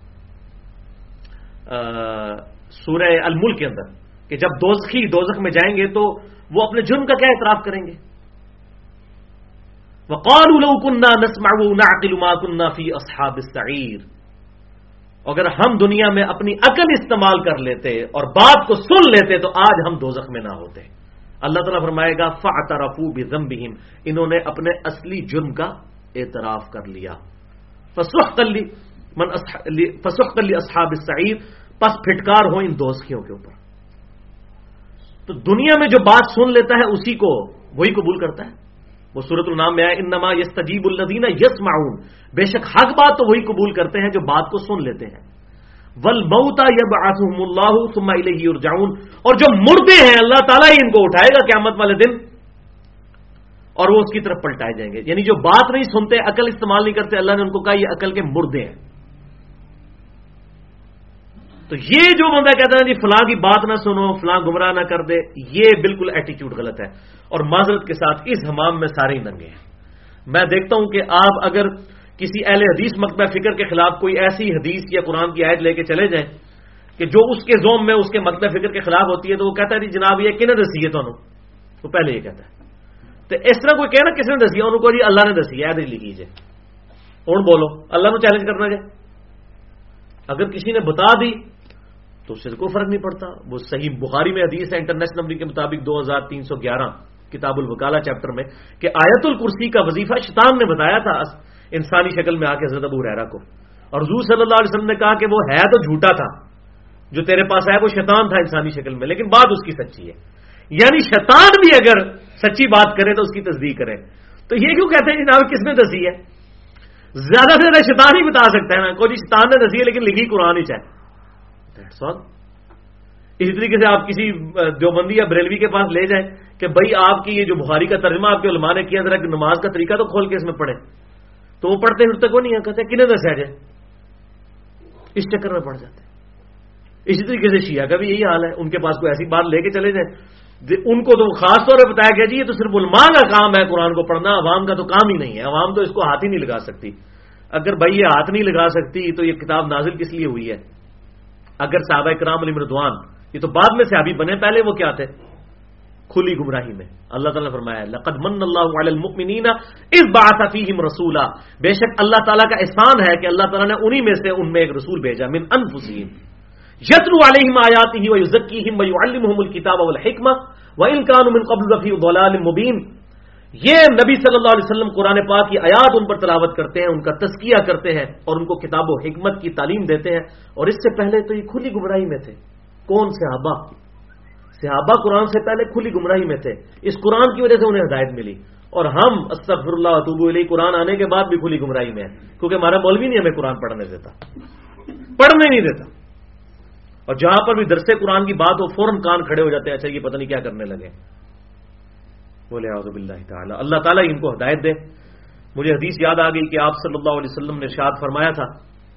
سورہ الملک کے اندر کہ جب دوزخ میں جائیں گے تو وہ اپنے جرم کا کیا اعتراف کریں گے. وَقَالُوا لَوْ كُنَّا نَسْمَعُ وَنَعْقِلُ مَا كُنَّا فِي أَصْحَابِ السَّعِيرِ، اگر ہم دنیا میں اپنی عقل استعمال کر لیتے اور بات کو سن لیتے تو آج ہم دوزخ میں نہ ہوتے. اللہ تعالیٰ فرمائے گا فَاعْتَرَفُوا بِذَنبِهِمْ، انہوں نے اپنے اصلی جرم کا اعتراف کر لیا. فَسُحْقًا لِأَصْحَابِ السَّعِيرِ، پس پھٹکار ہو ان دوزخیوں کے اوپر. تو دنیا میں جو بات سن لیتا ہے اسی کو وہی قبول کرتا ہے. وہ سورۃ النام میں ہے انما یستجیب الذین یسمعون، بے شک حق بات تو وہی قبول کرتے ہیں جو بات کو سن لیتے ہیں. والموتى یبعثهم اللہ ثم الیہ یرجعون، اور جو مردے ہیں اللہ تعالیٰ ہی ان کو اٹھائے گا قیامت والے دن اور وہ اس کی طرف پلٹائے جائیں گے. یعنی جو بات نہیں سنتے، عقل استعمال نہیں کرتے، اللہ نے ان کو کہا یہ عقل کے مردے ہیں. تو یہ جو بندہ کہتا ہے جی فلاں کی بات نہ سنو، فلاں گمراہ نہ کر دے، یہ بالکل ایٹیٹیوڈ غلط ہے. اور معذرت کے ساتھ اس حمام میں سارے ہی ننگے ہیں. میں دیکھتا ہوں کہ آپ اگر کسی اہل حدیث مکتبہ فکر کے خلاف کوئی ایسی حدیث یا قرآن کی آیت لے کے چلے جائیں کہ جو اس کے زوم میں اس کے مکتبہ فکر کے خلاف ہوتی ہے تو وہ کہتا ہے جی جناب یہ کن دسی ہے تمہیں، وہ پہلے یہ کہتا ہے. تو اس طرح کوئی کہنا کس نے دسی ہے، انہوں کو جی اللہ نے دسی ہے لکھیجیے، ہوں بولو اللہ نے چیلنج کرنا جائے. اگر کسی نے بتا دی تو اس سے کوئی فرق نہیں پڑتا. وہ صحیح بخاری میں حدیث ہے انٹرنیشنل نمبر کے مطابق 2311 کتاب الوکالہ چیپٹر میں کہ آیت الکرسی کا وظیفہ شیطان نے بتایا تھا انسانی شکل میں آ کے حضرت ابو ہریرہ کو، اور حضور صلی اللہ علیہ وسلم نے کہا کہ وہ ہے تو جھوٹا تھا، جو تیرے پاس ہے وہ شیطان تھا انسانی شکل میں، لیکن بات اس کی سچی ہے. یعنی شیطان بھی اگر سچی بات کرے تو اس کی تصدیق کرے. تو یہ کیوں کہتے ہیں جناب کس نے دسی ہے؟ زیادہ سے زیادہ شیطان ہی بتا سکتا ہے نا، کوئی شیطان نے دسی ہے لیکن لکھی قرآن ہی چاہے. اسی طریقے سے آپ کسی دیوبندی یا بریلوی کے پاس لے جائیں کہ بھائی آپ کی یہ جو بخاری کا ترجمہ آپ کے علماء نے کیا، ذرا نماز کا طریقہ تو کھول کے اس میں پڑھیں، تو وہ پڑھتے پھر تک وہ نہیں ہے، کہتے کنہیں دسیا جائے، اس چکر میں پڑ جاتے ہیں. اسی طریقے سے شیعہ کا بھی یہی حال ہے، ان کے پاس کوئی ایسی بات لے کے چلے جائیں، ان کو تو خاص طور پہ بتایا گیا جی یہ تو صرف علماء کا کام ہے قرآن کو پڑھنا، عوام کا تو کام ہی نہیں ہے، عوام تو اس کو ہاتھ ہی نہیں لگا سکتی. اگر بھائی یہ ہاتھ نہیں لگا سکتی تو یہ کتاب نازل کس لیے ہوئی ہے؟ اگر صحابہ کرام علیہم رضوان، یہ تو بعد میں صحابی بنے، پہلے وہ کیا تھے؟ کھلی گمراہی میں. اللہ تعالیٰ نے فرمایا لقد من اللہ علی المؤمنین اذ بعث فیہم رسولا، بے شک اللہ تعالیٰ کا احسان ہے کہ اللہ تعالیٰ نے انہی میں سے ان میں ایک رسول بھیجا من انفسہم یتلو علیہم آیاتہ ویزکیہم ویعلمہم الکتاب والحکمہ وان کانوا من قبل لفی ضلال مبین. یہ نبی صلی اللہ علیہ وسلم قرآن پاک کی آیات ان پر تلاوت کرتے ہیں، ان کا تزکیہ کرتے ہیں اور ان کو کتاب و حکمت کی تعلیم دیتے ہیں، اور اس سے پہلے تو یہ کھلی گمراہی میں تھے. کون؟ صحابہ قرآن سے پہلے کھلی گمراہی میں تھے. اس قرآن کی وجہ سے انہیں ہدایت ملی، اور ہم استغفر اللہ واتوب الیہ قرآن آنے کے بعد بھی کھلی گمراہی میں ہیں، کیونکہ ہمارا مولوی نہیں ہمیں قرآن پڑھنے دیتا. اور جہاں پر بھی درس قرآن کی بات ہو فوراً کان کھڑے ہو جاتے ہیں، اچھا یہ پتہ نہیں کیا کرنے لگے. بولے اعوذ باللہ تعالی. اللہ تعالیٰ ان کو ہدایت دے. مجھے حدیث یاد آ گئی کہ آپ صلی اللہ علیہ وسلم نے ارشاد فرمایا تھا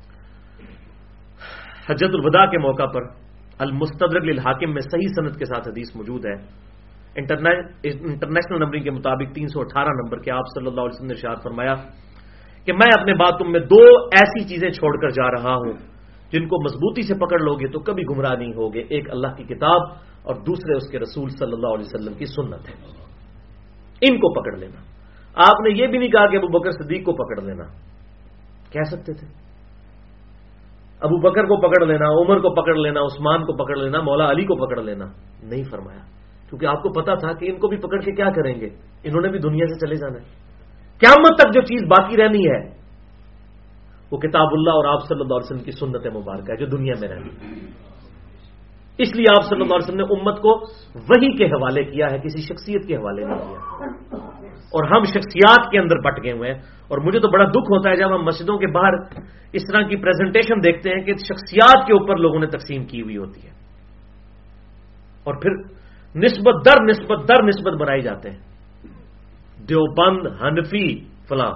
حجۃ الوداع کے موقع پر، المستدرک للحاکم میں صحیح سند کے ساتھ حدیث موجود ہے، انٹرنیشنل نمبرنگ کے مطابق 318 نمبر کے، آپ صلی اللہ علیہ وسلم نے ارشاد فرمایا کہ میں اپنے بعد تم میں دو ایسی چیزیں چھوڑ کر جا رہا ہوں جن کو مضبوطی سے پکڑ لو گے تو کبھی گمراہ نہیں ہوگے. ایک اللہ کی کتاب اور دوسرے اس کے رسول صلی اللہ علیہ وسلم کی سنت ہے. ان کو پکڑ لینا. آپ نے یہ بھی نہیں کہا کہ ابو بکر صدیق کو پکڑ لینا، کہہ سکتے تھے ابو بکر کو پکڑ لینا، عمر کو پکڑ لینا، عثمان کو پکڑ لینا، مولا علی کو پکڑ لینا. نہیں فرمایا، کیونکہ آپ کو پتا تھا کہ ان کو بھی پکڑ کے کیا کریں گے، انہوں نے بھی دنیا سے چلے جانا ہے. قیامت تک جو چیز باقی رہنی ہے وہ کتاب اللہ اور آپ صلی اللہ علیہ وسلم کی سنت مبارکہ ہے جو دنیا میں رہنی. اس لیے آپ صلی اللہ علیہ وسلم نے امت کو وحی کے حوالے کیا ہے، کسی شخصیت کے حوالے نہیں کیا. اور ہم شخصیات کے اندر بٹ گئے ہوئے ہیں. اور مجھے تو بڑا دکھ ہوتا ہے جب ہم مسجدوں کے باہر اس طرح کی پریزنٹیشن دیکھتے ہیں کہ شخصیات کے اوپر لوگوں نے تقسیم کی ہوئی ہوتی ہے، اور پھر نسبت در نسبت بنائی جاتے ہیں. دیوبند حنفی فلاں،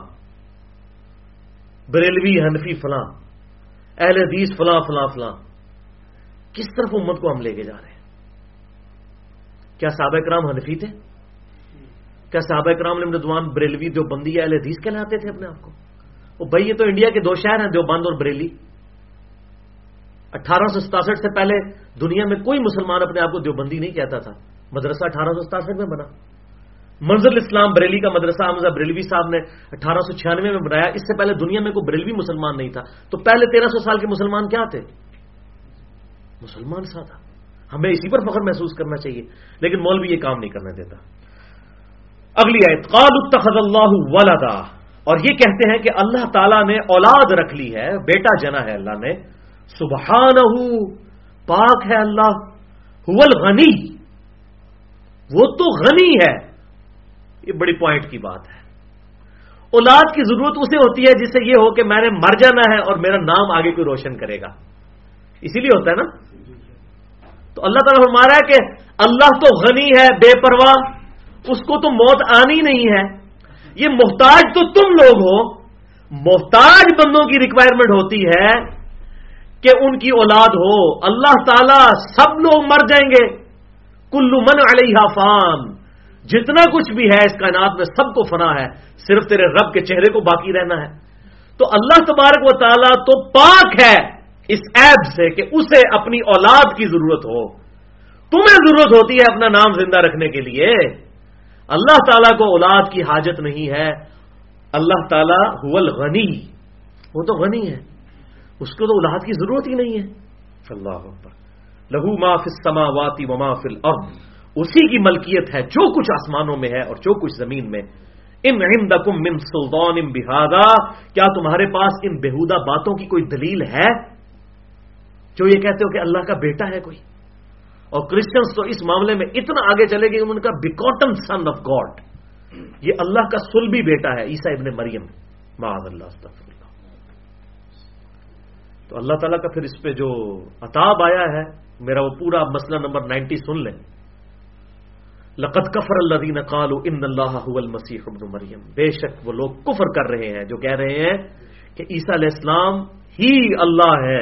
بریلوی حنفی فلاں، اہل حدیث فلاں فلاں فلاں. کس طرف امت کو ہم لے کے جا رہے ہیں؟ کیا صحابہ کرام حنفی تھے؟ کیا صحابہ کرام علیہ رضوان بریلوی دیوبندی یا اہل حدیث کہلاتے تھے اپنے آپ کو؟ وہ بھائی یہ تو انڈیا کے دو شہر ہیں، دیوبند اور بریلی. 1867 سے پہلے دنیا میں کوئی مسلمان اپنے آپ کو دیوبندی نہیں کہتا تھا. مدرسہ 1867 میں بنا. منزل اسلام بریلی کا مدرسہ حمزہ بریلوی صاحب نے 1896 میں بنایا. اس سے پہلے دنیا میں کوئی بریلوی مسلمان نہیں تھا. تو پہلے 1300 سال کے مسلمان کیا تھے؟ مسلمان سا تھا. ہمیں اسی پر فخر محسوس کرنا چاہیے، لیکن مولوی یہ کام نہیں کرنے دیتا. اگلی آیت قالوا اتخذ اللہ ولدا، اور یہ کہتے ہیں کہ اللہ تعالیٰ نے اولاد رکھ لی ہے، بیٹا جنا ہے اللہ نے. سبحانہ، پاک ہے اللہ، هو الغنی، وہ تو غنی ہے. یہ بڑی پوائنٹ کی بات ہے. اولاد کی ضرورت اسے ہوتی ہے جسے یہ ہو کہ میں نے مر جانا ہے اور میرا نام آگے کوئی روشن کرے گا، اسی لیے ہوتا ہے نا. تو اللہ تعالیٰ فرما رہا ہے کہ اللہ تو غنی ہے، بے پرواہ، اس کو تو موت آنی نہیں ہے. یہ محتاج تو تم لوگ ہو. محتاج بندوں کی ریکوائرمنٹ ہوتی ہے کہ ان کی اولاد ہو. اللہ تعالیٰ سب لوگ مر جائیں گے. کل من علیہا فان، جتنا کچھ بھی ہے اس کائنات میں سب کو فنا ہے، صرف تیرے رب کے چہرے کو باقی رہنا ہے. تو اللہ تبارک و تعالیٰ تو پاک ہے اس عیب سے کہ اسے اپنی اولاد کی ضرورت ہو. تمہیں ضرورت ہوتی ہے اپنا نام زندہ رکھنے کے لیے. اللہ تعالیٰ کو اولاد کی حاجت نہیں ہے. اللہ تعالیٰ هو الغنی، وہ تو غنی ہے، اس کو تو اولاد کی ضرورت ہی نہیں ہے. اللہ اکبر. لہو ما فی السماوات و ما فی الارض، اسی کی ملکیت ہے جو کچھ آسمانوں میں ہے اور جو کچھ زمین میں. ان عندکم من سلطان بہذا، کیا تمہارے پاس ان بےہودہ باتوں کی کوئی دلیل ہے جو یہ کہتے ہو کہ اللہ کا بیٹا ہے کوئی؟ اور کرسچنس تو اس معاملے میں اتنا آگے چلے گئے، ان کا بیکوٹن سن آف گاڈ، یہ اللہ کا صلبی بیٹا ہے عیسیٰ ابن مریم، معاذ اللہ، استغفر اللہ. تو اللہ تعالیٰ کا پھر اس پہ جو عتاب آیا ہے، میرا وہ پورا مسئلہ نمبر 90 سن لیں. لقد کفر الذین قالوا ان اللہ هو المسیح ابن مریم، بے شک وہ لوگ کفر کر رہے ہیں جو کہہ رہے ہیں کہ عیسیٰ علیہ السلام ہی اللہ ہے.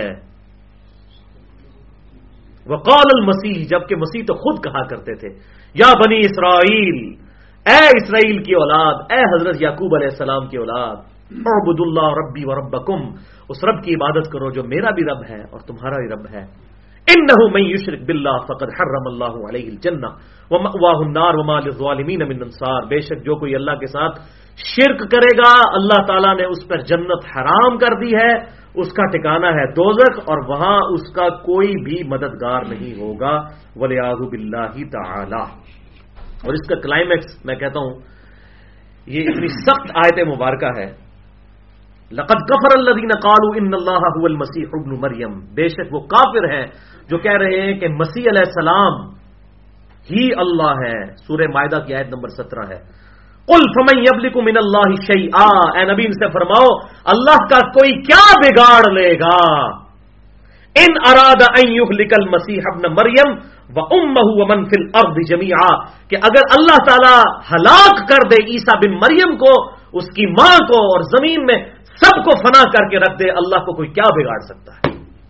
وقال المسیح، جبکہ مسیح تو خود کہا کرتے تھے یا بنی اسرائیل، اے اسرائیل کی اولاد، اے حضرت یعقوب علیہ السلام کی اولاد، اعبدوا اللہ ربی و ربکم، اس رب کی عبادت کرو جو میرا بھی رب ہے اور تمہارا بھی رب ہے. انہ من یشرک باللہ فقد حرم اللہ علیہ الجنہ ومأواہ النار وما للظالمین من انصار. بے شک جو کوئی اللہ کے ساتھ شرک کرے گا اللہ تعالیٰ نے اس پر جنت حرام کر دی ہے, اس کا ٹھکانہ ہے دوزخ, اور وہاں اس کا کوئی بھی مددگار نہیں ہوگا. والعیاذ باللہ تعالی. اور اس کا کلائمیکس میں کہتا ہوں یہ اتنی سخت آیت مبارکہ ہے, لقد کفر الذین قالوا ان اللہ هو المسیح ابن مریم. بے شک وہ کافر ہیں جو کہہ رہے ہیں کہ مسیح علیہ السلام ہی اللہ ہے. سورہ مائدہ کی آیت نمبر 17 ہے. قل فمن یملک من اللہ شیئا. اے نبی ان سے فرماؤ اللہ کا کوئی کیا بگاڑ لے گا. ان اراد ان یہلک المسیح ابن مریم وامہ ومن فی الارض جمیعا. کہ اگر اللہ تعالی ہلاک کر دے عیسیٰ بن مریم کو, اس کی ماں کو, اور زمین میں سب کو فنا کر کے رکھ دے, اللہ کو کوئی کیا بگاڑ سکتا ہے.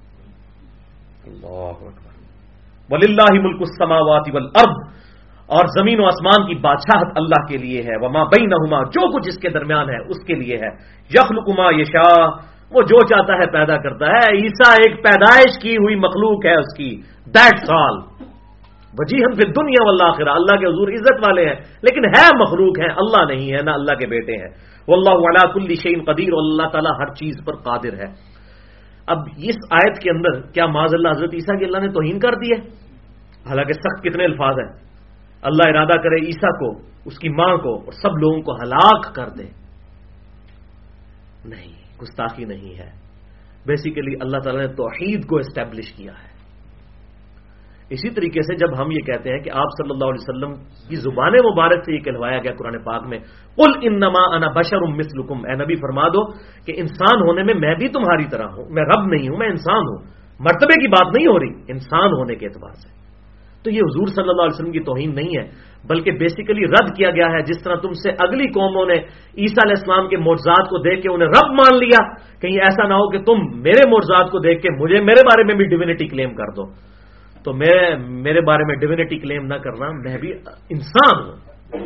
اللہ اکبر. وللہ ملک السماوات والارض. اور زمین و آسمان کی بادشاہت اللہ کے لیے ہے. وما بینہما. جو کچھ اس کے درمیان ہے اس کے لیے ہے. یخلق ما یشاء. وہ جو چاہتا ہے پیدا کرتا ہے. عیسیٰ ایک پیدائش کی ہوئی مخلوق ہے اس کی. That's all. وجیہا فی الدنیا والآخرہ. اللہ کے حضور عزت والے ہیں لیکن ہے مخلوق ہیں, اللہ نہیں ہے, نہ اللہ کے بیٹے ہیں. واللہ علی کل شیء قدیر. اور اللہ تعالیٰ ہر چیز پر قادر ہے. اب اس آیت کے اندر کیا معاذ اللہ حضرت عیسیٰ کی اللہ نے توہین کر دی ہے؟ حالانکہ سخت کتنے الفاظ ہیں. اللہ ارادہ کرے عیسیٰ کو, اس کی ماں کو اور سب لوگوں کو ہلاک کر دے. نہیں, گستاخی نہیں ہے. بیسیکلی اللہ تعالیٰ نے توحید کو اسٹیبلش کیا ہے. اسی طریقے سے جب ہم یہ کہتے ہیں کہ آپ صلی اللہ علیہ وسلم کی زبان مبارک سے یہ کہلوایا گیا قرآن پاک میں, قل انما انا بشر مثلکم. اے نبی فرما دو کہ انسان ہونے میں بھی تمہاری طرح ہوں, میں رب نہیں ہوں, میں انسان ہوں. مرتبے کی بات نہیں ہو رہی, انسان ہونے کے اعتبار سے. تو یہ حضور صلی اللہ علیہ وسلم کی توہین نہیں ہے, بلکہ بیسیکلی رد کیا گیا ہے. جس طرح تم سے اگلی قوموں نے عیسیٰ علیہ السلام کے معجزات کو دیکھ کے انہیں رب مان لیا, کہیں ایسا نہ ہو کہ تم میرے معجزات کو دیکھ کے میرے بارے میں بھی ڈیوینٹی کلیم کر دو. تو میرے بارے میں ڈیوینٹی کلیم نہ کرنا, میں بھی انسان ہوں.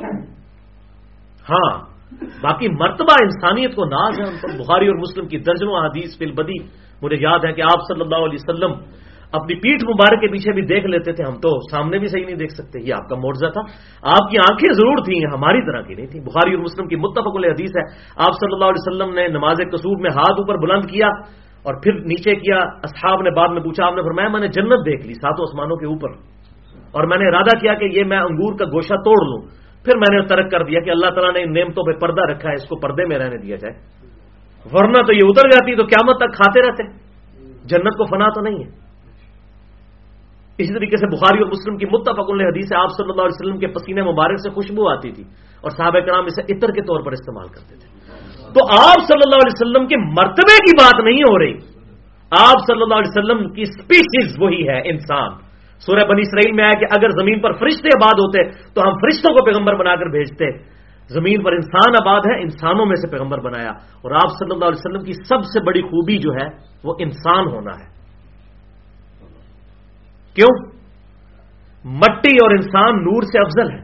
ہاں, باقی مرتبہ انسانیت کو ناز ہے ان پر. بخاری اور مسلم کی درجنوں حدیث فی البدی مجھے یاد ہے کہ آپ صلی اللہ علیہ وسلم اپنی پیٹھ مبارک کے پیچھے بھی دیکھ لیتے تھے. ہم تو سامنے بھی صحیح نہیں دیکھ سکتے, یہ آپ کا معجزہ تھا. آپ کی آنکھیں ضرور تھیں, ہماری طرح کی نہیں تھی. بخاری اور مسلم کی متفق علیہ حدیث ہے, آپ صلی اللہ علیہ وسلم نے نماز کسوف میں ہاتھ اوپر بلند کیا اور پھر نیچے کیا. اصحاب نے بعد میں پوچھا, آپ نے فرمایا میں نے جنت دیکھ لی 7 آسمانوں کے اوپر, اور میں نے ارادہ کیا کہ یہ میں انگور کا گوشہ توڑ لوں. پھر میں نے ترک کر دیا کہ اللہ تعالیٰ نے ان نعمتوں پہ پردہ رکھا ہے, اس کو پردے میں رہنے دیا جائے, ورنہ تو یہ اتر جاتی تو قیامت تک کھاتے رہتے. جنت کو فنا تو نہیں ہے. اسی طریقے سے بخاری اور مسلم کی متفق علیہ حدیث ہے, آپ صلی اللہ علیہ وسلم کے پسینے مبارک سے خوشبو آتی تھی اور صحابہ کرام اسے عطر کے طور پر استعمال کرتے تھے. تو آپ صلی اللہ علیہ وسلم کے مرتبے کی بات نہیں ہو رہی, آپ صلی اللہ علیہ وسلم کی سپیسیز وہی ہے, انسان. سورہ بنی اسرائیل میں آیا کہ اگر زمین پر فرشتے آباد ہوتے تو ہم فرشتوں کو پیغمبر بنا کر بھیجتے. زمین پر انسان آباد ہے, انسانوں میں سے پیغمبر بنایا. اور آپ صلی اللہ علیہ وسلم کی سب سے بڑی خوبی جو ہے وہ انسان ہونا ہے. کیوں؟ مٹی اور انسان نور سے افضل ہے.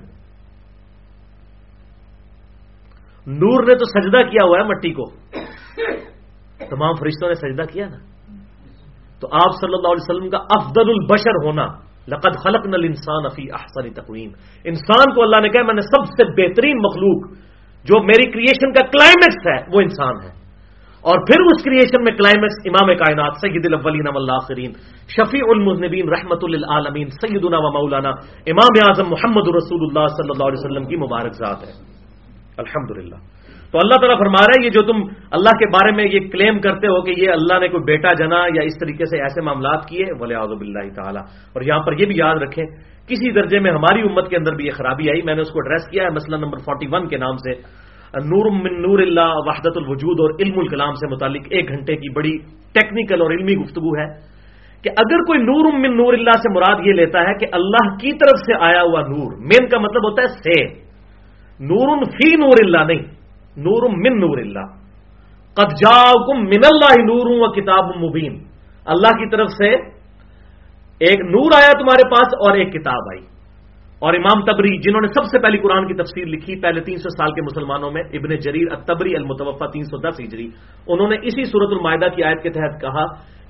نور نے تو سجدہ کیا ہوا ہے مٹی کو, تمام فرشتوں نے سجدہ کیا نا. تو آپ صلی اللہ علیہ وسلم کا افضل البشر ہونا, لقد خلقنا الانسان فی احسن تقویم. انسان کو اللہ نے کہا میں نے سب سے بہترین مخلوق, جو میری کریشن کا کلائمیکس ہے وہ انسان ہے. اور پھر اس کریشن میں کلائمیکس امام کائنات سید الاولین والآخرین شفیع المذنبین رحمت للعالمین سیدنا و مولانا امام اعظم محمد رسول اللہ صلی اللہ علیہ وسلم کی مبارک ذات ہے. الحمدللہ. تو اللہ تعالیٰ فرما رہا ہے یہ جو تم اللہ کے بارے میں یہ کلیم کرتے ہو کہ یہ اللہ نے کوئی بیٹا جنا یا اس طریقے سے ایسے معاملات کیے, والعیاذ باللہ تعالی. اور یہاں پر یہ بھی یاد رکھیں کسی درجے میں ہماری امت کے اندر بھی یہ خرابی آئی. میں نے اس کو ایڈریس کیا ہے مسئلہ نمبر 41 کے نام سے, نور من نور اللہ وحدت الوجود اور علم الکلام سے متعلق 1 گھنٹے کی بڑی ٹیکنیکل اور علمی گفتگو ہے کہ اگر کوئی نور من نور اللہ سے مراد یہ لیتا ہے کہ اللہ کی طرف سے آیا ہوا نور, مین کا مطلب ہوتا ہے سے, نور فی نور اللہ نہیں, نور من نور اللہ. قد جاءکم من اللہ نور و کتاب مبین. اللہ کی طرف سے ایک نور آیا تمہارے پاس اور ایک کتاب آئی. اور امام تبری جنہوں نے سب سے پہلی قرآن کی تفسیر لکھی پہلے 300 سال کے مسلمانوں میں, ابن جریر الطبری المتوفى 310 ہجری, انہوں نے اسی سورۃ المائدہ کی آیت کے تحت کہا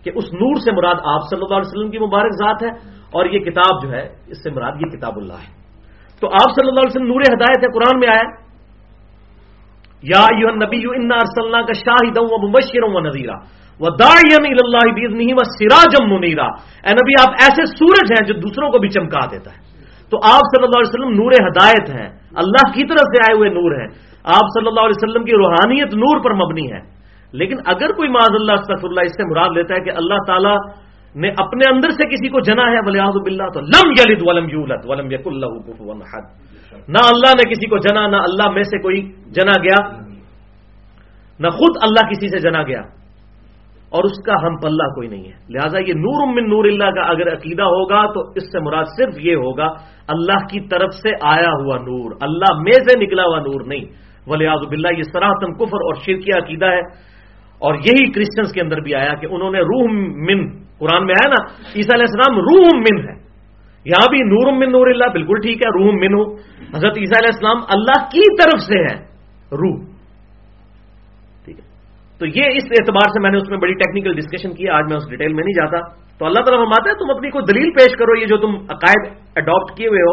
کہ اس نور سے مراد آپ صلی اللہ علیہ وسلم کی مبارک ذات ہے، اور یہ کتاب جو ہے اس سے مراد یہ کتاب اللہ ہے۔ تو آپ صلی اللہ علیہ وسلم نور ہدایت ہے، قرآن میں آیا یا ایھا النبی انا ارسلناک شاہدا ومبشرا ونذیرا وداعیا الی اللہ باذنہ وسراجا منیرا۔ اے نبی آپ ایسے سورج ہیں جو دوسروں کو بھی چمکا دیتا ہے۔ تو آپ صلی اللہ علیہ وسلم نور ہدایت ہیں، اللہ کی طرف سے آئے ہوئے نور ہیں۔ آپ صلی اللہ علیہ وسلم کی روحانیت نور پر مبنی ہے۔ لیکن اگر کوئی معاذ اللہ استغفر اللہ اس سے مراد لیتا ہے کہ اللہ تعالیٰ نے اپنے اندر سے کسی کو جنا ہے ولیعوذ باللہ، تو لم یلد ولم یولد ولم یکن لہ کفوا احد، نہ اللہ نے کسی کو جنا، نہ اللہ میں سے کوئی جنا گیا، نہ خود اللہ کسی سے جنا گیا، اور اس کا ہم پلہ کوئی نہیں ہے۔ لہٰذا یہ نور من نور اللہ کا اگر عقیدہ ہوگا تو اس سے مراد صرف یہ ہوگا اللہ کی طرف سے آیا ہوا نور، اللہ میں سے نکلا ہوا نور نہیں، ولیعوذ باللہ۔ یہ صراحتاً کفر اور شرکیہ عقیدہ ہے، اور یہی کرسچنز کے اندر بھی آیا کہ انہوں نے روح من، قرآن میں آیا نا عیسیٰ علیہ السلام روح من ہے، یہاں بھی نور من نور اللہ، بالکل ٹھیک ہے، روح من ہو، حضرت عیسیٰ علیہ السلام اللہ کی طرف سے ہے روح، ٹھیک ہے۔ تو یہ اس اعتبار سے میں نے اس میں بڑی ٹیکنیکل ڈسکشن کی، آج میں اس ڈیٹیل میں نہیں جاتا۔ تو اللہ تعالیٰ فرماتا ہے تم اپنی کوئی دلیل پیش کرو، یہ جو تم عقائد اڈاپٹ کیے ہوئے ہو،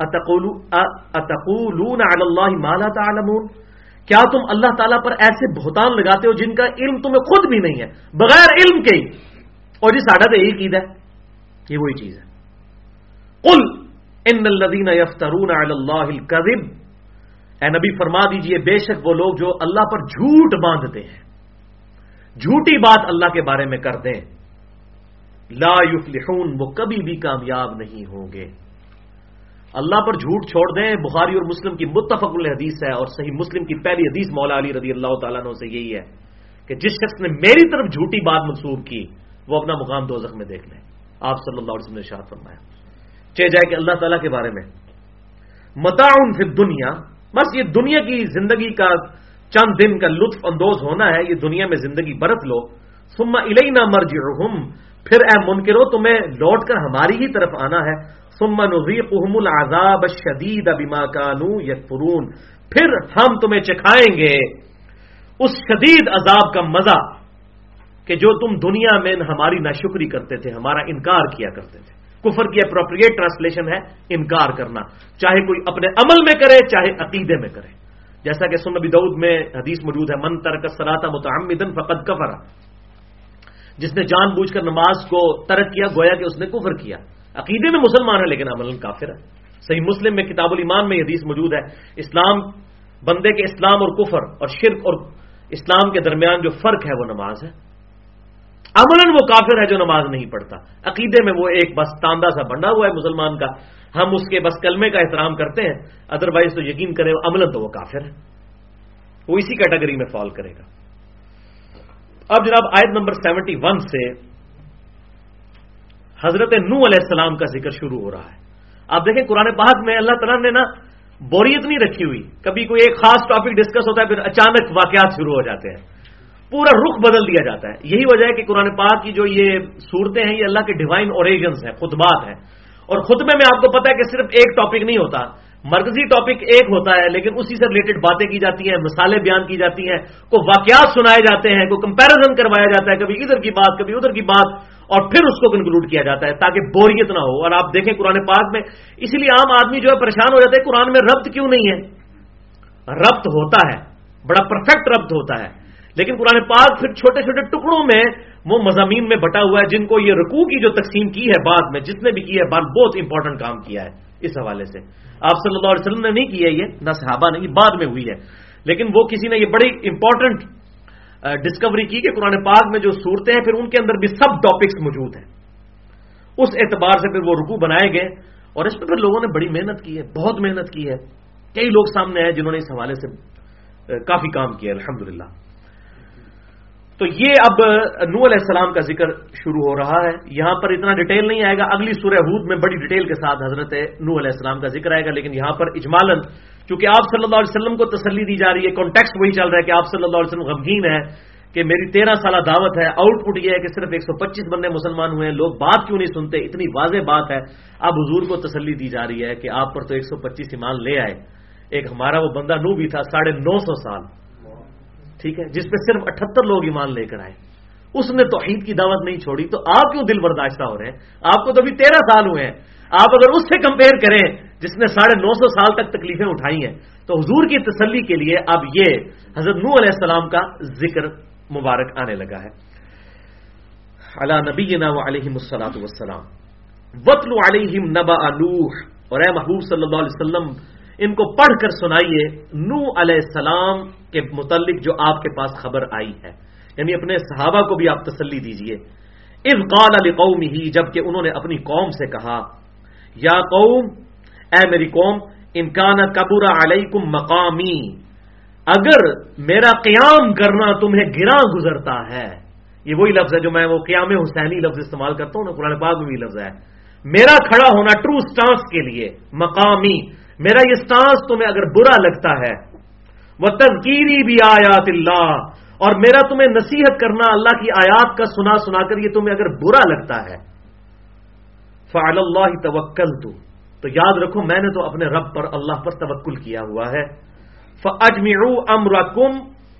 اتقولون علی اللہ ما لا تعلمون، کیا تم اللہ تعالیٰ پر ایسے بہتان لگاتے ہو جن کا علم تمہیں خود بھی نہیں ہے، بغیر علم کے ہی، اور یہ ساڈا تو یہی عقیدہ ہے، یہ وہی چیز ہے۔ قل ان الذین یفترون علی اللہ الکذب، اے نبی فرما دیجئے بے شک وہ لوگ جو اللہ پر جھوٹ باندھتے ہیں، جھوٹی بات اللہ کے بارے میں کرتے ہیں، لا یفلحون، وہ کبھی بھی کامیاب نہیں ہوں گے۔ اللہ پر جھوٹ چھوڑ دیں، بخاری اور مسلم کی متفق الحدیث ہے، اور صحیح مسلم کی پہلی حدیث مولا علی رضی اللہ تعالیٰ عنہ سے یہی ہے کہ جس شخص نے میری طرف جھوٹی بات منسوب کی وہ اپنا مقام دوزخ میں دیکھ لیں۔ آپ صلی اللہ علیہ وسلم نے ارشاد فرمایا، چہ جائے کہ اللہ تعالیٰ کے بارے میں متاع فی الدنیا، بس یہ دنیا کی زندگی کا چند دن کا لطف اندوز ہونا ہے، یہ دنیا میں زندگی برت لو، ثم الینا مرجعہم، پھر اے منکرو تمہیں لوٹ کر ہماری ہی طرف آنا ہے، ثم نذیقہم العذاب الشدید بما کانوا یکفرون، پھر ہم تمہیں چکھائیں گے اس شدید عذاب کا مزہ کہ جو تم دنیا میں ہماری ناشکری کرتے تھے، ہمارا انکار کیا کرتے تھے۔ کفر کی اپروپریٹ ٹرانسلیشن ہے انکار کرنا، چاہے کوئی اپنے عمل میں کرے چاہے عقیدے میں کرے، جیسا کہ سنن ابی داؤد میں حدیث موجود ہے، من ترک الصلاۃ متعمدا فقد کفر، جس نے جان بوجھ کر نماز کو ترک کیا گویا کہ اس نے کفر کیا، عقیدے میں مسلمان ہے لیکن عملاً کافر ہے۔ صحیح مسلم میں کتاب الایمان میں یہ حدیث موجود ہے، اسلام، بندے کے اسلام اور کفر اور شرک اور اسلام کے درمیان جو فرق ہے وہ نماز ہے۔ عملاً وہ کافر ہے جو نماز نہیں پڑھتا، عقیدے میں وہ ایک بس تاندہ سا بنڈا ہوا ہے مسلمان کا، ہم اس کے بس کلمے کا احترام کرتے ہیں، ادروائز تو یقین کرے عملاً تو وہ کافر ہے، وہ اسی کیٹیگری میں فال کرے گا۔ اب جناب آیت نمبر 71 سے حضرت نوح علیہ السلام کا ذکر شروع ہو رہا ہے۔ آپ دیکھیں قرآن پاک میں اللہ تعالیٰ نے نا بوریت نہیں رکھی ہوئی، کبھی کوئی ایک خاص ٹاپک ڈسکس ہوتا ہے پھر اچانک واقعات شروع ہو جاتے ہیں، پورا رخ بدل دیا جاتا ہے۔ یہی وجہ ہے کہ قرآن پاک کی جو یہ صورتیں ہیں یہ اللہ کے ڈیوائن اوریجنز ہیں، خطبات ہیں، اور خطبے میں آپ کو پتا ہے کہ صرف ایک ٹاپک نہیں ہوتا، مرکزی ٹاپک ایک ہوتا ہے لیکن اسی سے ریلیٹڈ باتیں کی جاتی ہیں، مثالیں بیان کی جاتی ہیں، کوئی واقعات سنائے جاتے ہیں، کوئی کمپیریزن کروایا جاتا ہے، کبھی ادھر کی بات کبھی ادھر کی بات، اور پھر اس کو کنکلوڈ کیا جاتا ہے تاکہ بوریت نہ ہو۔ اور آپ دیکھیں قرآن پاک میں اسی لیے عام آدمی جو ہے پریشان ہو جاتا ہے قرآن میں ربط کیوں نہیں ہے، ربط ہوتا ہے، بڑا پرفیکٹ ربط ہوتا ہے، لیکن قرآن پاک پھر چھوٹے چھوٹے ٹکڑوں میں وہ مضامین میں بٹا ہوا ہے جن کو یہ رکوع کی جو تقسیم کی ہے بعد میں جس نے بھی کی ہے بہت امپورٹنٹ کام کیا ہے۔ اس حوالے سے آپ صلی اللہ علیہ وسلم نے نہیں کی ہے یہ، نہ صحابہ نے، یہ بعد میں ہوئی ہے، لیکن وہ کسی نے یہ بڑی امپورٹنٹ ڈسکوری کی کہ قرآن پاک میں جو صورتیں ہیں پھر ان کے اندر بھی سب ٹاپکس موجود ہیں، اس اعتبار سے پھر وہ رکوع بنائے گئے، اور اس پہ پھر لوگوں نے بڑی محنت کی ہے، بہت محنت کی ہے، کئی لوگ سامنے آئے جنہوں نے اس حوالے سے کافی کام کیا ہے الحمدللہ۔ تو یہ اب نوح علیہ السلام کا ذکر شروع ہو رہا ہے، یہاں پر اتنا ڈیٹیل نہیں آئے گا، اگلی سورہ ہود میں بڑی ڈیٹیل کے ساتھ حضرت نوح علیہ السلام کا ذکر آئے گا، لیکن یہاں پر اجمالاً چونکہ آپ صلی اللہ علیہ وسلم کو تسلی دی جا رہی ہے، کانٹیکسٹ وہی چل رہا ہے کہ آپ صلی اللہ علیہ وسلم غمگین ہے کہ میری 13 سالہ دعوت ہے، آؤٹ پٹ یہ ہے کہ صرف 125 بندے مسلمان ہوئے ہیں، لوگ بات کیوں نہیں سنتے، اتنی واضح بات ہے۔ اب حضور کو تسلی دی جا رہی ہے کہ آپ پر تو 125 ایمان لے آئے، ایک ہمارا وہ بندہ نوح بھی تھا 950 سال، ٹھیک ہے، جس پہ صرف 78 لوگ ایمان لے کر آئے، اس نے توحید کی دعوت نہیں چھوڑی، تو آپ کیوں دل برداشتہ ہو رہے ہیں؟ آپ کو تو ابھی 13 سال ہوئے ہیں. آپ اگر اس سے کمپیئر کریں جس نے 950 سال تک تکلیفیں اٹھائی ہیں، تو حضور کی تسلی کے لیے اب یہ حضرت نوح علیہ السلام کا ذکر مبارک آنے لگا ہے. علی نبینا وعلیہم الصلاۃ والسلام. وَاتْلُ عَلَيْهِمْ نَبَأَ نوح، اور اے محبوب صلی اللہ علیہ وسلم ان کو پڑھ کر سنائیے نوح علیہ السلام کے متعلق جو آپ کے پاس خبر آئی ہے، یعنی اپنے صحابہ کو بھی آپ تسلی دیجئے. اذ قال لقومہ، جبکہ انہوں نے اپنی قوم سے کہا، یا قوم، اے میری قوم، ان کان کبر علیکم مقامی، اگر میرا قیام کرنا تمہیں گراں گزرتا ہے. یہ وہی لفظ ہے جو میں وہ قیام حسینی لفظ استعمال کرتا ہوں نا، قرآن پاک میں بھی لفظ ہے. میرا کھڑا ہونا ٹرو سٹانس کے لیے، مقامی، میرا یہ سٹانس تمہیں اگر برا لگتا ہے، وتذکیری بآیات اللہ، اور میرا تمہیں نصیحت کرنا اللہ کی آیات کا سنا سنا کر یہ تمہیں اگر برا لگتا ہے، فعلی اللہ توکلت، تو یاد رکھو میں نے تو اپنے رب پر، اللہ پر توکل کیا ہوا ہے. فاجمعوا امرکم،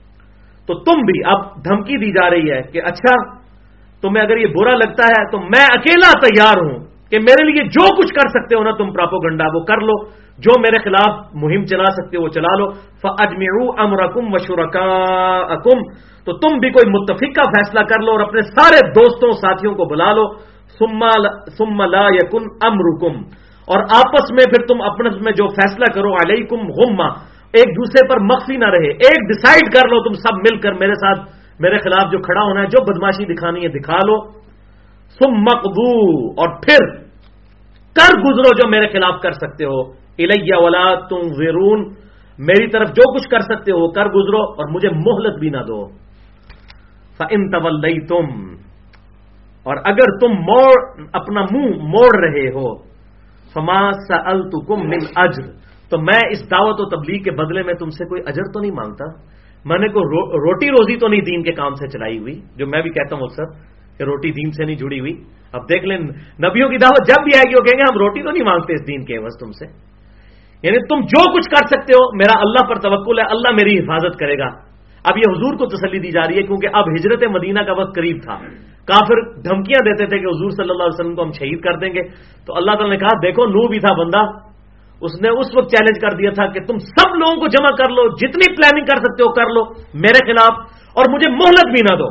تو تم بھی، اب دھمکی دی جا رہی ہے کہ اچھا تمہیں اگر یہ برا لگتا ہے تو میں اکیلا تیار ہوں کہ میرے لیے جو کچھ کر سکتے ہو نا تم پراپوگنڈا وہ کر لو، جو میرے خلاف مہم چلا سکتے ہو وہ چلا لو. فاجمعوا امرکم وشرکاءکم، تو تم بھی کوئی متفق کا فیصلہ کر لو اور اپنے سارے دوستوں ساتھیوں کو بلا لو. ثم لا یکن امرکم، اور آپس میں پھر تم اپنے میں جو فیصلہ کرو، علیکم غمہ، ایک دوسرے پر مخفی نہ رہے، ایک ڈیسائیڈ کر لو تم سب مل کر میرے ساتھ، میرے خلاف جو کھڑا ہونا ہے، جو بدماشی دکھانی ہے دکھا لو. ثم اقضوا، اور پھر کر گزرو جو میرے خلاف کر سکتے ہو. الیہ ولا تنظرون، میری طرف جو کچھ کر سکتے ہو کر گزرو اور مجھے مہلت بھی نہ دو. فإن تولیتم، اور اگر تم اپنا منہ موڑ رہے ہو، فما سألتکم من اجر، تو میں اس دعوت و تبلیغ کے بدلے میں تم سے کوئی اجر تو نہیں مانگتا، میں نے کوئی روٹی روزی تو نہیں دین کے کام سے چلائی ہوئی، جو میں بھی کہتا ہوں اکثر کہ روٹی دین سے نہیں جڑی ہوئی. اب دیکھ لیں نبیوں کی دعوت جب بھی آئے گی وہ کہیں گے ہم روٹی تو نہیں مانگتے اس دین کے عوض تم سے، یعنی تم جو کچھ کر سکتے ہو، میرا اللہ پر توکل ہے، اللہ میری حفاظت کرے گا. اب یہ حضور کو تسلی دی جا رہی ہے کیونکہ اب ہجرت مدینہ کا وقت قریب تھا. کافر دھمکیاں دیتے تھے کہ حضور صلی اللہ علیہ وسلم کو ہم شہید کر دیں گے، تو اللہ تعالیٰ نے کہا دیکھو نوح بھی تھا بندہ، اس نے اس وقت چیلنج کر دیا تھا کہ تم سب لوگوں کو جمع کر لو، جتنی پلاننگ کر سکتے ہو کر لو میرے خلاف، اور مجھے مہلت بھی نہ دو،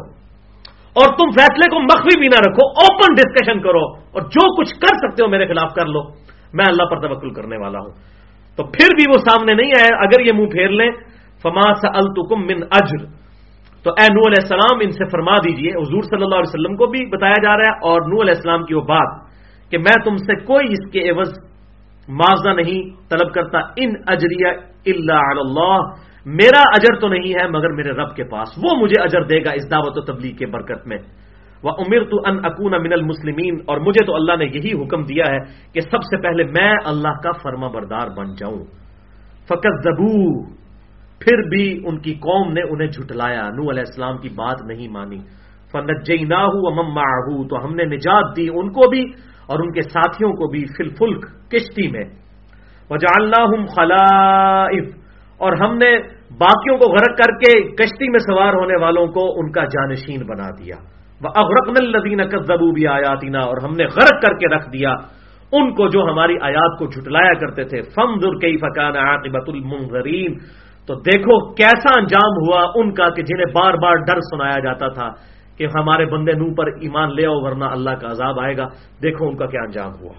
اور تم فیصلے کو مخفی بھی نہ رکھو، اوپن ڈسکشن کرو اور جو کچھ کر سکتے ہو میرے خلاف کر لو، میں اللہ پر توکل کرنے والا ہوں. تو پھر بھی وہ سامنے نہیں آئے، اگر یہ منہ پھیر لیں. فما سألتکم من اجر، تو اے نوح علیہ السلام ان سے فرما دیجئے، حضور صلی اللہ علیہ وسلم کو بھی بتایا جا رہا ہے اور نوح علیہ السلام کی وہ بات کہ میں تم سے کوئی اس کے عوض معاوضہ نہیں طلب کرتا. ان اجریہ الا علی اللہ، میرا اجر تو نہیں ہے مگر میرے رب کے پاس، وہ مجھے اجر دے گا اس دعوت و تبلیغ کے برکت میں. وَأُمِرْتُ أَنْ أَكُونَ مِنَ الْمُسْلِمِينَ، اور مجھے تو اللہ نے یہی حکم دیا ہے کہ سب سے پہلے میں اللہ کا فرما بردار بن جاؤں. فَكَذَّبُوهُ، پھر بھی ان کی قوم نے انہیں جھٹلایا، نوح علیہ السلام کی بات نہیں مانی. فَنَجَّيْنَاهُ وَمَن مَّعَهُ، تو ہم نے نجات دی ان کو بھی اور ان کے ساتھیوں کو بھی، فی الفلک، کشتی میں. وَجَعَلْنَاهُمْ خَلَائِفَ، اور ہم نے باقیوں کو غرق کر کے کشتی میں سوار ہونے والوں کو ان کا جانشین بنا دیا. وَأَغْرَقْنَا الَّذِينَ كَذَّبُوا بِآيَاتِنَا، اور ہم نے غرق کر کے رکھ دیا ان کو جو ہماری آیات کو جھٹلایا کرتے تھے. فَانظُرْ كَيْفَ كَانَ عَاقِبَةُ الْمُنذَرِينَ، تو دیکھو کیسا انجام ہوا ان کا کہ جنہیں بار بار ڈر سنایا جاتا تھا کہ ہمارے بندے نوح پر ایمان لے آؤ ورنہ اللہ کا عذاب آئے گا. دیکھو ان کا کیا انجام ہوا.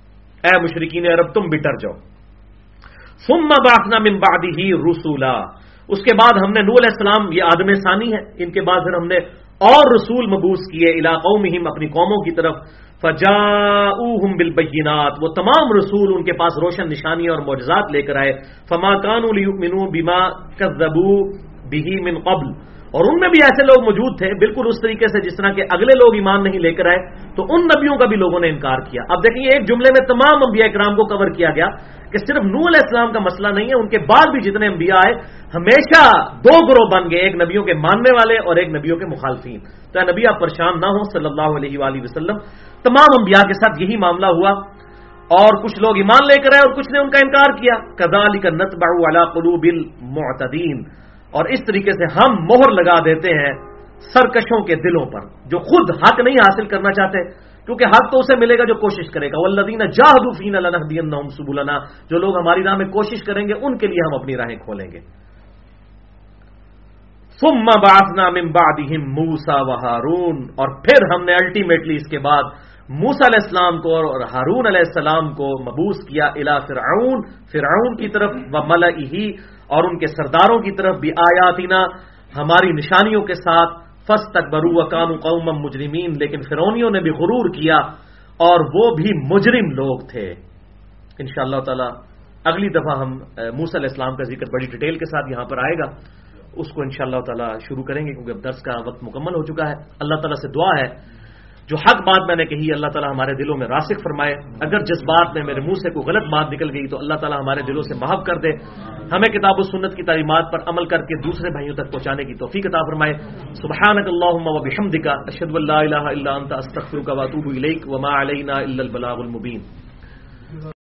اے مشرکین عرب تم بھی ڈر جاؤ. ثُمَّ بَعَثْنَا مِن بَعْدِهِ رُسُلًا، اس کے بعد ہم نے نوح علیہ السلام، یہ آدم ثانی ہے، ان کے بعد پھر ہم نے اور رسول مبعوث کیے الی قومہم، اپنی قوموں کی طرف. فجاؤہم بالبینات، وہ تمام رسول ان کے پاس روشن نشانیاں اور معجزات لے کر آئے. فما کانوا لیؤمنوا بما کذبوا به من قبل، اور ان میں بھی ایسے لوگ موجود تھے بالکل اس طریقے سے جس طرح کہ اگلے لوگ ایمان نہیں لے کر آئے، تو ان نبیوں کا بھی لوگوں نے انکار کیا. اب دیکھیں ایک جملے میں تمام انبیاء کرام کو کور کیا گیا کہ صرف نوح علیہ السلام کا مسئلہ نہیں ہے، ان کے بعد بھی جتنے انبیاء آئے ہمیشہ دو گروہ بن گئے، ایک نبیوں کے ماننے والے اور ایک نبیوں کے مخالفین. تو اے نبی آپ پریشان نہ ہوں صلی اللہ علیہ وآلہ وسلم، تمام انبیاء کے ساتھ یہی معاملہ ہوا، اور کچھ لوگ ایمان لے کر آئے اور کچھ نے ان کا انکار کیا. کذالک نطبع علی قلوب المعتدین، اور اس طریقے سے ہم مہر لگا دیتے ہیں سرکشوں کے دلوں پر جو خود حق نہیں حاصل کرنا چاہتے، کیونکہ حق تو اسے ملے گا جو کوشش کرے گا. والذین جاہدوا فینا لنہدینہم سبلنا، جو لوگ ہماری راہ میں کوشش کریں گے ان کے لیے ہم اپنی راہیں کھولیں گے. ثم بعثنا من بعدہم موسیٰ وہارون، اور پھر ہم نے الٹیمیٹلی اس کے بعد موسیٰ علیہ السلام کو اور ہارون علیہ السلام کو مبعوث کیا الی فرعون، فرعون کی طرف، وملئہ، اور ان کے سرداروں کی طرف، بآیاتنا، ہماری نشانیوں کے ساتھ. فاستکبروا وکانوا قوما مجرمین، لیکن فرعونیوں نے بھی غرور کیا اور وہ بھی مجرم لوگ تھے. انشاءاللہ تعالی اگلی دفعہ ہم موسیٰ علیہ السلام کا ذکر بڑی ڈیٹیل کے ساتھ یہاں پر آئے گا، اس کو انشاءاللہ تعالی شروع کریں گے کیونکہ اب درس کا وقت مکمل ہو چکا ہے. اللہ تعالی سے دعا ہے جو حق بات میں نے کہی اللہ تعالی ہمارے دلوں میں راسخ فرمائے. اگر جس بات میں میرے منہ سے کوئی غلط بات نکل گئی تو اللہ تعالی ہمارے دلوں سے محو کر دے. ہمیں کتاب و سنت کی تعلیمات پر عمل کر کے دوسرے بھائیوں تک پہنچانے کی توفیق عطا فرمائے. سبحانک اللہم و بحمدک، اشہد ان لا الہ الا انت، استغفرک و اتوب الیک، وما علینا الا البلاغ المبین.